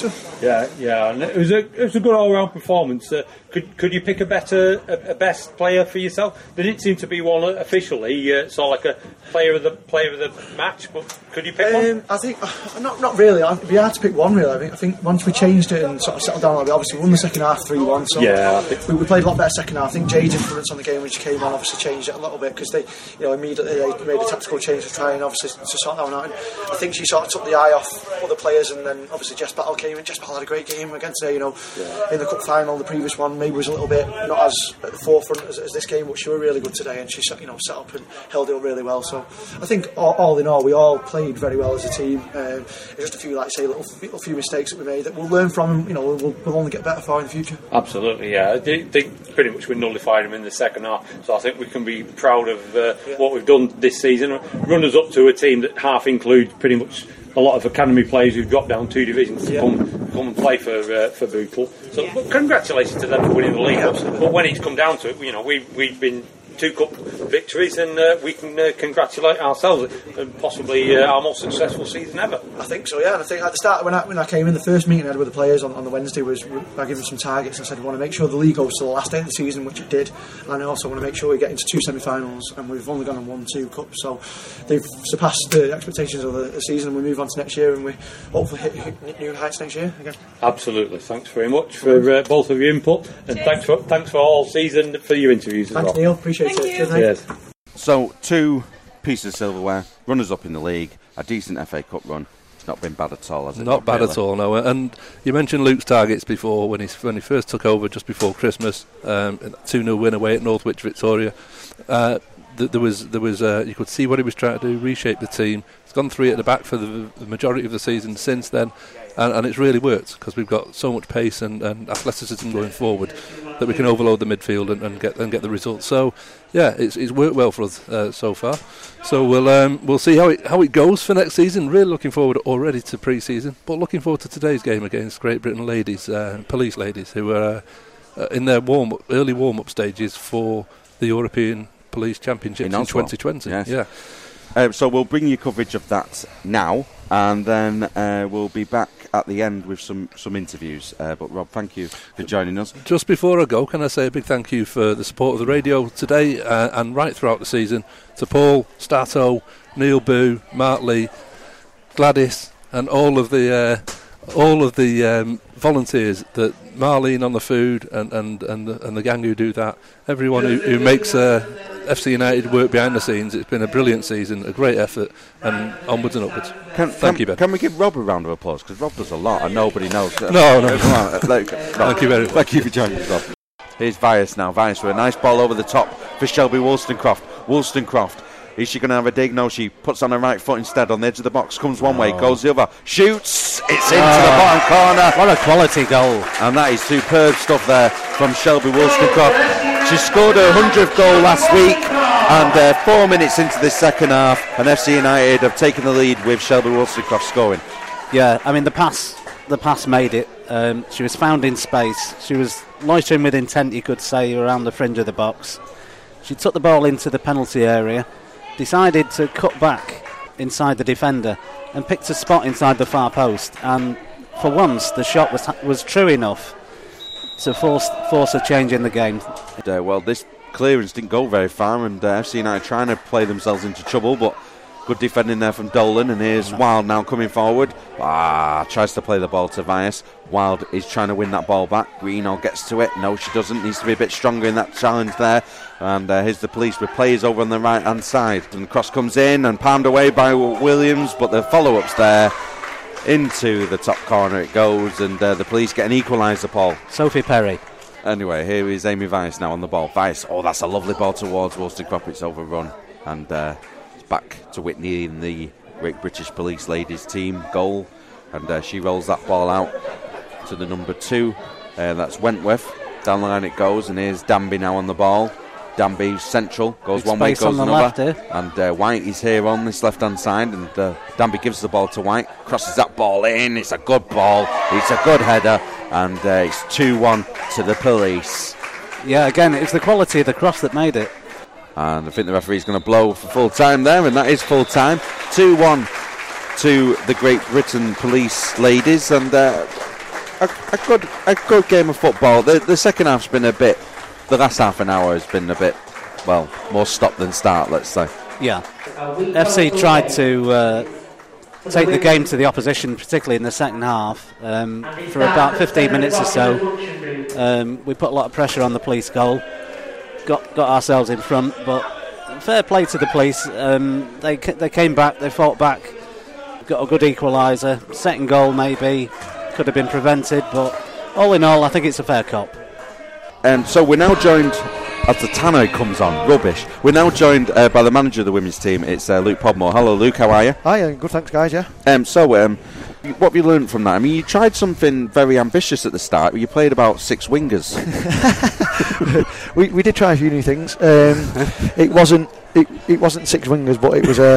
Yeah, yeah, and it was a it was a good all round performance. Uh, could could you pick a better a, a best player for yourself? There didn't seem to be one officially, uh, sort of like a player of the player of the match. But could you pick um, one? I think uh, not not really. It'd be hard to pick one really. I think I think once we changed it and sort of settled down a little bit, obviously we won the second half three one. So yeah, I think we, we played a lot better second half. I think Jade's influence on the game when she came on obviously changed it a little bit because they you know immediately they made a tactical change to try and obviously to sort that one out. And I think she sort of took the eye off other players, and then obviously Jess Battle came in. Jess Battle had a great game again today. You know, yeah. in the cup final, the previous one maybe was a little bit not as at the forefront as, as this game, but she was really good today, and she you know set up and held it up really well. So I think all, all in all, we all played very well as a team. Um, just a few, like say, little, little few mistakes that we made that we'll learn from. You know, we'll, we'll only get better for in the future. Absolutely, yeah. I think pretty much we nullified them in the second half, so I think we can be proud of uh, yeah. what we've done this season. Run us up to a team that half includes pretty much a lot of academy players who've dropped down two divisions to yeah. come come and play for uh, for Bootle. So yeah. congratulations to them for winning the league. Yeah, but when it's come down to it, you know, we we've been two cup victories, and uh, we can uh, congratulate ourselves and possibly uh, our most successful season ever. I think so, yeah. And I think at the start when I when I came in, the first meeting I had with the players on, on the Wednesday was I gave them some targets and said we want to make sure the league goes to the last day of the season, which it did, and I also want to make sure we get into two semi-finals, and we've only gone and won two cups, so they've surpassed the expectations of the, the season, and we move on to next year, and we hopefully hit, hit new heights next year again. Absolutely. Thanks very much for uh, both of your input, and Cheers. thanks for thanks for all season for your interviews as thanks, well. Neil. Appreciate Thank it. You. Yes. So, two pieces of silverware, runners-up in the league, a decent F A Cup run. It's not been bad at all, has it? Not, not bad really? at all, no. And you mentioned Luke's targets before when he when he first took over just before Christmas. Um, two nil win away at Northwich Victoria. Uh, th- there was there was uh, you could see what he was trying to do, reshape the team. He's gone three at the back for the, the majority of the season since then. And, and it's really worked because we've got so much pace and, and athleticism going forward that we can overload the midfield and, and get and get the results. So, yeah, it's it's worked well for us uh, so far. So we'll um, we'll see how it how it goes for next season. Really looking forward already to pre-season, but looking forward to today's game against Great Britain ladies, uh, police ladies, who are uh, in their warm early warm up stages for the European Police Championships in, in twenty twenty. Yes. Yeah. Uh, so we'll bring you coverage of that now, and then uh, we'll be back at the end with some, some interviews. Uh, but Rob, thank you for joining us. Just before I go, can I say a big thank you for the support of the radio today uh, and right throughout the season to Paul, Stato, Neil Boo, Mark Lee, Gladys, and all of the uh, all of the um, volunteers that Marlene on the food and and and the, and the gang who do that. Everyone who, who makes uh, F C United work behind the scenes. It's been a brilliant season, a great effort, and onwards and upwards. Can, Thank can, you, Ben. Can we give Rob a round of applause? Because Rob does a lot and nobody knows. No, no. Come on, like, no. Thank you very much. Thank you for joining us, Rob. Here's Vias now. Vias with a nice ball over the top for Shelby Wollstonecroft. Wollstonecroft. Is she going to have a dig? No, she puts on her right foot instead. On the edge of the box, comes one oh. way, goes the other, shoots. It's into oh. the bottom corner. What a quality goal! And that is superb stuff there from Shelby Wollstonecroft. She scored her hundredth goal last week, and uh, four minutes into the second half, and F C United have taken the lead with Shelby Wollstonecroft scoring. Yeah, I mean the pass, the pass made it. Um, she was found in space. She was loitering with intent, you could say, around the fringe of the box. She took the ball into the penalty area, decided to cut back inside the defender and picked a spot inside the far post, and for once the shot was was true enough to force force a change in the game. Uh, well, this clearance didn't go very far, and uh, F C United trying to play themselves into trouble, but good defending there from Dolan, and here's Wild now coming forward. Ah, tries to play the ball to Vias. Wild is trying to win that ball back. Greeno gets to it. No, she doesn't. Needs to be a bit stronger in that challenge there. And uh, here's the police with players over on the right hand side. And the cross comes in and palmed away by Williams, but the follow up's there. Into the top corner it goes, and uh, the police get an equaliser, Paul. Sophie Perry. Anyway, here is Amy Vias now on the ball. Vias, oh, that's a lovely ball towards Wollstonecroft. It's overrun. And uh, it's back to Whitney in the Great British Police Ladies team goal. And uh, she rolls that ball out to the number two. Uh, that's Wentworth. Down the line it goes, and here's Danby now on the ball. Danby central, goes Big one way, goes on another. left, eh? And uh, White is here on this left hand side, and uh, Danby gives the ball to White, crosses that ball in. It's a good ball, it's a good header, and uh, it's two one to the police. Yeah, again, it's the quality of the cross that made it. And I think the referee's going to blow for full time there, and that is full time. two one to the Great Britain Police Ladies, and uh, a, a good a good game of football. The the second half's been a bit. The last half an hour has been a bit, well, more stop than start. Let's say. Yeah, F C tried to uh, take the game to the opposition, particularly in the second half. Um, for about fifteen minutes or so, um, we put a lot of pressure on the Police goal. Got got ourselves in front, but fair play to the Police. Um, they they came back, they fought back, got a good equaliser. Second goal maybe could have been prevented, but all in all, I think it's a fair cop. Um, so we're now joined, as the tannoy comes on, rubbish. We're now joined uh, by the manager of the women's team. It's uh, Luke Podmore. Hello, Luke. How are you? Hi, good. Thanks, guys. Yeah. Um, so, um, what have you learned from that? I mean, you tried something very ambitious at the start. You played about six wingers. we we did try a few new things. Um, it wasn't it, it wasn't six wingers, but it was a.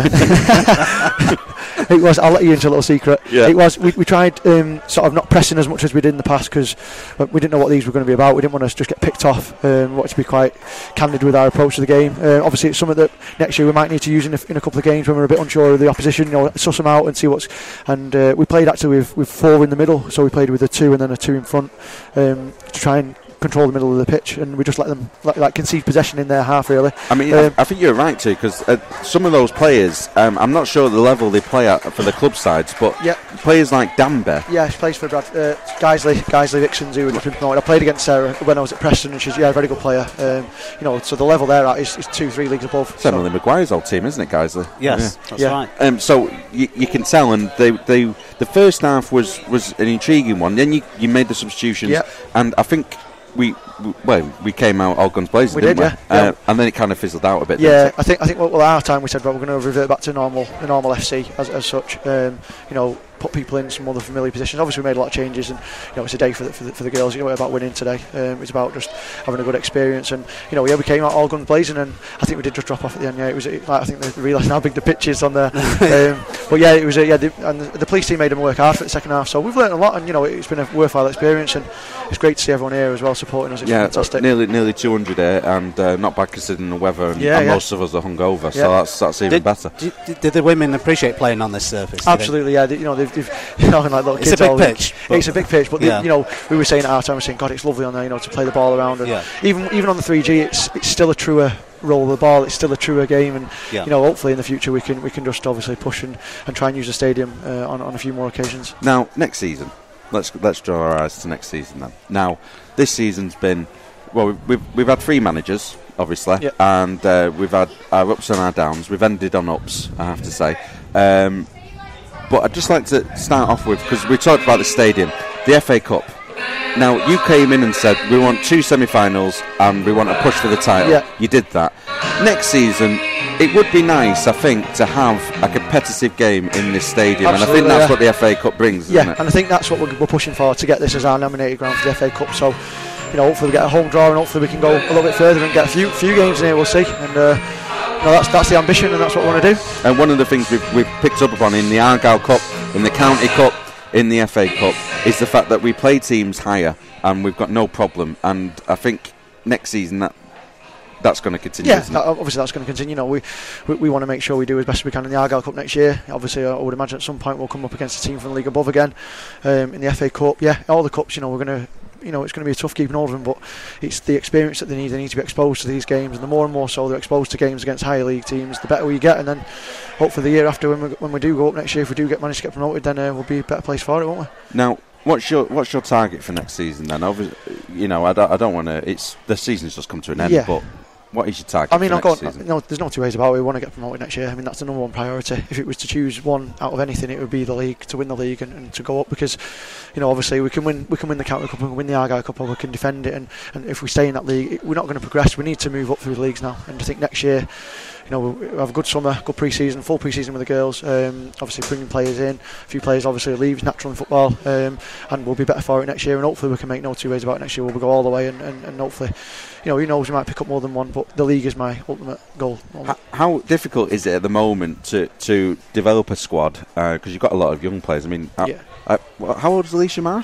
Uh, it was. I'll let you into a little secret. Yeah. It was. We, we tried um, sort of not pressing as much as we did in the past because we didn't know what these were going to be about. We didn't want to just get picked off. Um, we wanted to be quite candid with our approach to the game. Uh, obviously, it's something that next year we might need to use in a, in a couple of games when we're a bit unsure of the opposition. You know, suss them out and see what's. And uh, we played actually with with four in the middle, so we played with a two and then a two in front um, to try and control the middle of the pitch, and we just let them like, like concede possession in their half really. I mean, um, I, I think you're right too, because uh, some of those players, um, I'm not sure the level they play at for the club sides, but yeah. players like Danby. Yeah, she plays for Brad, uh, Geisley, Geisley Vixens, who had been promoted. I played against Sarah when I was at Preston, and she's yeah, a very good player. Um, you know, so the level they're at is, is two, three leagues above. It's Emily so. Maguire's old team, isn't it, Geisley? Yes, yeah. that's yeah. right. Um, so you, you can tell, and they, they, the first half was, was an intriguing one. Then you, you made the substitutions, yeah. and I think. We, we well we came out all guns blazing, we didn't did, we? Yeah, uh, yeah. And then it kind of fizzled out a bit. Yeah, I think I think well, our time we said well, we're going to revert back to normal, the normal F C as, as such. Um, you know, put people in some other familiar positions. Obviously, we made a lot of changes, and you know, it's a day for the, for the, for the girls. You know, it's about winning today. Um, it's about just having a good experience, and you know, yeah, we came out all guns blazing, and I think we did just drop off at the end. Yeah, it was. It, like, I think they realised how big the pitch is on there. um, but yeah, it was. Uh, yeah, the, and the, the police team made them work hard for the second half. So we've learned a lot, and you know, it's been a worthwhile experience, and it's great to see everyone here as well supporting us. It's yeah, fantastic. nearly nearly two hundred here, and uh, not bad considering the weather, and, yeah, and yeah. most of us are hungover, yeah. so that's that's even did, better. Did, did the women appreciate playing on this surface? Absolutely, yeah. They, you know, they've, they've you know, like little it's kids a big all pitch. Week. It's a big pitch, but yeah. they, you know, we were saying at our time, we were saying, God, it's lovely on there, you know, to play the ball around, and yeah. even even on the three G, it's it's still a truer roll of the ball. It's still a truer game, and yeah. you know, hopefully in the future we can we can just obviously push and, and try and use the stadium uh, on on a few more occasions. Now, next season, let's let's draw our eyes to next season then. Now, this season's been well, we've we've, we've had three managers. Obviously, yep. and uh, we've had our ups and our downs. We've ended on ups, I have to say. Um, but I'd just like to start off with, because we talked about the stadium, the F A Cup. Now, you came in and said we want two semi-finals and we want to push for the title. Yeah. You did that. Next season, it would be nice, I think, to have a competitive game in this stadium, Absolutely, and I think that's yeah. what the F A Cup brings, yeah, isn't it? and I think that's what we're, we're pushing for, to get this as our nominated ground for the F A Cup. So, you know, hopefully we get a home draw, and hopefully we can go a little bit further and get a few few games in here. We'll see, and uh, you know, that's that's the ambition, and that's what we want to do. And one of the things we've, we've picked up upon in the Argyle Cup, in the County Cup, in the F A Cup, is the fact that we play teams higher, and we've got no problem. And I think next season that that's going to continue. Yeah, isn't that, it? obviously that's going to continue. You know, we we, we want to make sure we do as best as we can in the Argyle Cup next year. Obviously, I would imagine at some point we'll come up against a team from the league above again. Um, in the F A Cup, yeah, all the cups. You know, we're going to. You know, it's going to be a tough keeping hold of them, but it's the experience that they need. They need to be exposed to these games, and the more and more so they're exposed to games against higher league teams, the better we get. And then, hopefully, the year after, when we when we do go up next year, if we do get manage to get promoted, then uh, we'll be a better place for it, won't we? Now, what's your what's your target for next season? Then, obviously, you know, I don't, I don't want to. It's the season's just come to an end, Yeah. but. What is your target? I mean, for I've next got season? no. There's no two ways about it. We want to get promoted next year. I mean, that's the number one priority. If it was to choose one out of anything, it would be the league, to win the league and, and to go up. Because, you know, obviously we can win. We can win the County Cup, we can win the Argyle Cup, or we can defend it. And, and if we stay in that league, it, we're not going to progress. We need to move up through the leagues now. And I think next year, you know, we'll have a good summer, good pre-season, full pre-season with the girls. Um, obviously bringing players in. A few players obviously leave, natural in football, um, and we'll be better for it next year. And hopefully we can make no two ways about it next year. We'll go all the way, and, and, and hopefully, you know, who knows, we might pick up more than one. But the league is my ultimate goal. How, how difficult is it at the moment to, to develop a squad? Because uh, you've got a lot of young players. I mean, uh, yeah. uh, how old is Alicia Marsh?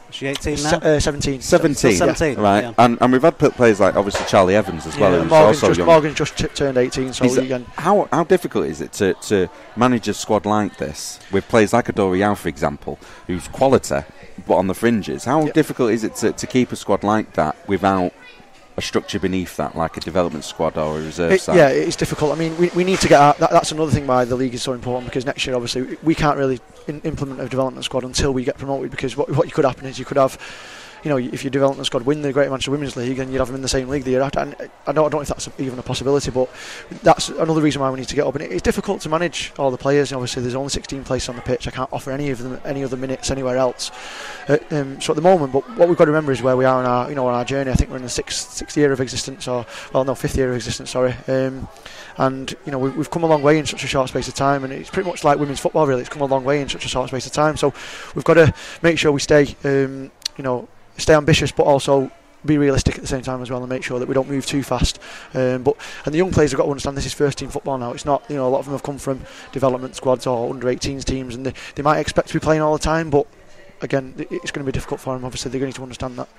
Is she eighteen now? Se- uh, seventeen. seventeen, seventeen, right. yeah. And, and we've had players like, obviously, Charlie Evans as well, Yeah, who's Morgan's also just, young. Morgan's just t- turned eighteen, so Is we it- can... how how difficult is it to, to manage a squad like this with players like Adore Yao, for example, who's quality but on the fringes? How Yeah. difficult is it to, to keep a squad like that without a structure beneath that, like a development squad or a reserve It, side? yeah, it's difficult. I mean, we, we need to get our, that, that's another thing why the league is so important, because next year, obviously, we can't really in, implement a development squad until we get promoted, because what, what could happen is you could have, you know, if your development squad win the Greater Manchester Women's League, and you'd have them in the same league the year after. And I don't, I don't know if that's even a possibility, but that's another reason why we need to get up. And it, it's difficult to manage all the players. Obviously, there's only sixteen places on the pitch. I can't offer any of them any other minutes anywhere else. Uh, um, so at the moment, but what we've got to remember is where we are on our, you know, on our journey. I think we're in the sixth, sixth year of existence, or well, no, fifth year of existence. Sorry. Um, and you know, we, we've come a long way in such a short space of time, and it's pretty much like women's football. Really, it's come a long way in such a short space of time. So we've got to make sure we stay, um, you know. stay ambitious, but also be realistic at the same time as well, and make sure that we don't move too fast. Um, but and the young players have got to understand this is first team football now. It's not, you know, a lot of them have come from development squads or under eighteens teams, and they, they might expect to be playing all the time. But again, it's going to be difficult for them. Obviously, they're going to need to understand that.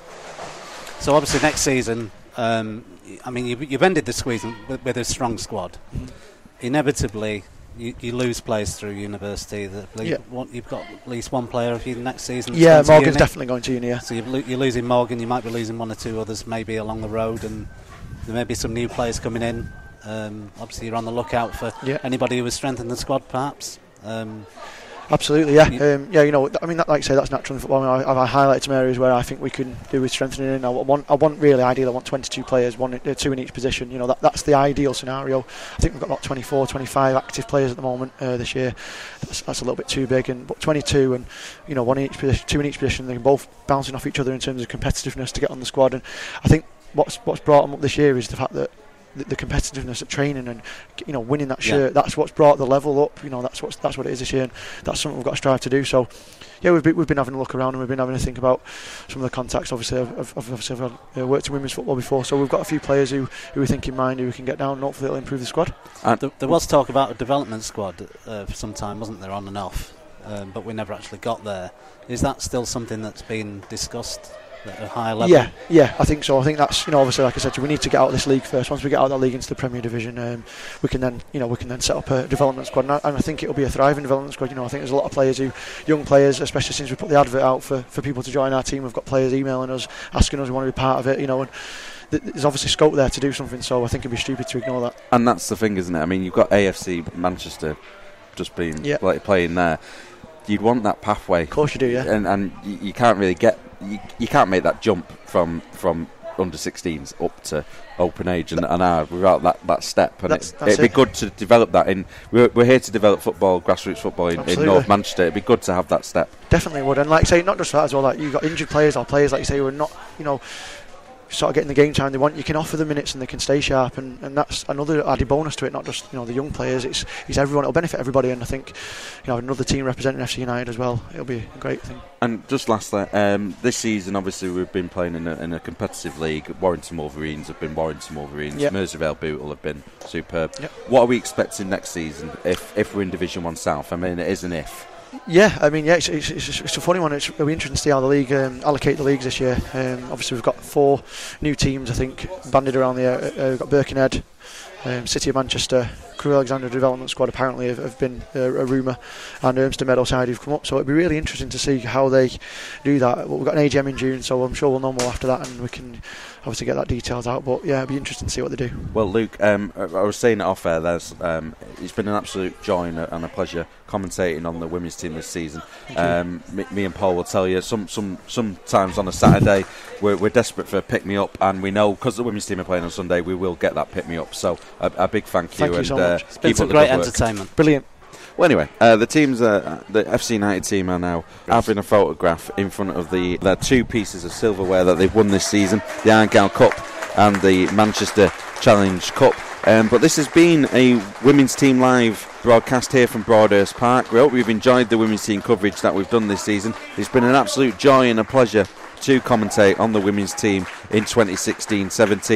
So obviously next season, um, I mean, you've, you've ended the season with, with a strong squad. Mm-hmm. Inevitably, you, you lose players through university. That Yeah. one, you've got at least one player of you next season. that's Yeah, going to Morgan's uni. definitely going to uni. Yeah. So you've lo- you're losing Morgan. You might be losing one or two others maybe along the road, and there may be some new players coming in. Um, obviously, you're on the lookout for Yeah. anybody who has strengthened the squad, perhaps. Um, Absolutely, yeah, um, yeah. You know, I mean, that, like I say, that's natural in football. I mean, I, I've highlighted some areas where I think we can do with strengthening. In. I want, I want really ideal. I want twenty-two players, one, uh, two in each position. You know, that, that's the ideal scenario. I think we've got about twenty-four, twenty-five active players at the moment uh, this year. That's, that's a little bit too big, and but twenty-two and you know, one in each position, two in each position. They can both bouncing off each other in terms of competitiveness to get on the squad. And I think what's what's brought them up this year is the fact that the, the competitiveness at training and you know winning that shirt. Yeah. That's what's brought the level up. You know, that's what's that's what it is this year, and that's something we've got to strive to do. So, yeah, we've been, we've been having a look around, and we've been having a think about some of the contacts. Obviously, I've, I've, obviously I've had, uh, worked in women's football before, so we've got a few players who, who we think in mind who we can get down, and hopefully it'll improve the squad. Uh, there, there was talk about a development squad uh, for some time, wasn't there, on and off, um, but we never actually got there. Is that still something that's been discussed at a higher level? Yeah, yeah, I think so. I think that's, you know, obviously, like I said, we need to get out of this league first. Once we get out of that league into the Premier Division, um, we can then, you know, we can then set up a development squad, and I, and I think it'll be a thriving development squad. You know, I think there's a lot of players who, young players, especially since we put the advert out for, for people to join our team. We've got players emailing us, asking us if we want to be part of it. You know, and th- there's obviously scope there to do something. So I think it'd be stupid to ignore that. And that's the thing, isn't it? I mean, you've got A F C Manchester just being Yep. like playing there. You'd want that pathway. Of course you do, yeah. And and you, you can't really get you, you can't make that jump from from under sixteens up to open age and, and R without that, that step. And That's- it, that's it'd it. be good to develop that. In we're, we're here to develop football, grassroots football in, in Absolutely. North Manchester. It'd be good to have that step. Definitely would, and like I say, not just that as well. Like you've got injured players or players, like you say, who are not, you know, sort of getting the game time they want. You can offer them minutes and they can stay sharp, and, and that's another added bonus to it. Not just, you know, the young players. It's it's everyone. It'll benefit everybody, and I think, you know, another team representing F C United as well. It'll be a great thing. And just lastly, um, this season obviously we've been playing in a, in a competitive league. Warrington Wolverines have been Warrington Wolverines. Yep. Merseyvale Bootle have been superb. Yep. What are we expecting next season if if we're in Division One South? I mean, it is an if. Yeah, I mean, yeah, it's, it's, it's, it's a funny one. It's, it'll be interesting to see how the league um, allocate the leagues this year. Um, obviously, we've got four new teams, I think, banded around the area. Uh, we've got Birkenhead, um, City of Manchester, Crewe Alexandra Development Squad apparently have, have been uh, a rumour, and Ermston Meadowside who've come up. So it'll be really interesting to see how they do that. We've got an A G M in June, so I'm sure we'll know more after that, and we can obviously get that details out. But yeah, it'll be interesting to see what they do. Well, Luke, um, I I was saying it off air. There's, um, it's been an absolute joy and a, and a pleasure commentating on the women's team this season. Um, me, me and Paul will tell you some some sometimes on a Saturday we're, we're desperate for a pick me up, and we know because the women's team are playing on Sunday, we will get that pick me up. So a, a big thank you. Thank you and, so uh, much. It's been keep some up the great good work. entertainment. Brilliant. Well, anyway, uh, the teams, uh, the F C United team are now having a photograph in front of the their two pieces of silverware that they've won this season, the Argyle Cup and the Manchester Challenge Cup. Um, but this has been a Women's Team Live broadcast here from Broadhurst Park. We hope you've enjoyed the women's team coverage that we've done this season. It's been an absolute joy and a pleasure to commentate on the women's team in twenty sixteen seventeen.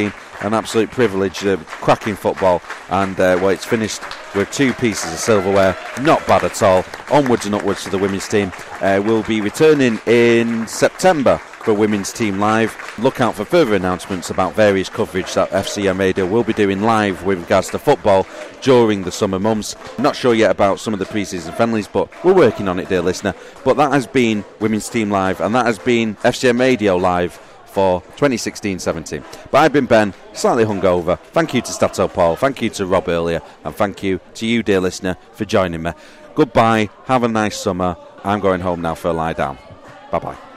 an absolute privilege. Uh, cracking football, and uh, well, it's finished with two pieces of silverware. Not bad at all. Onwards and upwards to the women's team. Uh, we'll be returning in September for Women's Team Live. Look out for further announcements about various coverage that F C M Radio will be doing live with regards to football during the summer months. Not sure yet about some of the pre-season friendlies, but we're working on it, dear listener. But that has been Women's Team Live, and that has been F C M Radio Live for twenty sixteen seventeen. But I've been Ben, slightly hungover. Thank you to Stato Paul, thank you to Rob earlier, and thank you to you, dear listener, for joining me. Goodbye, have a nice summer. I'm going home now for a lie down. Bye-bye.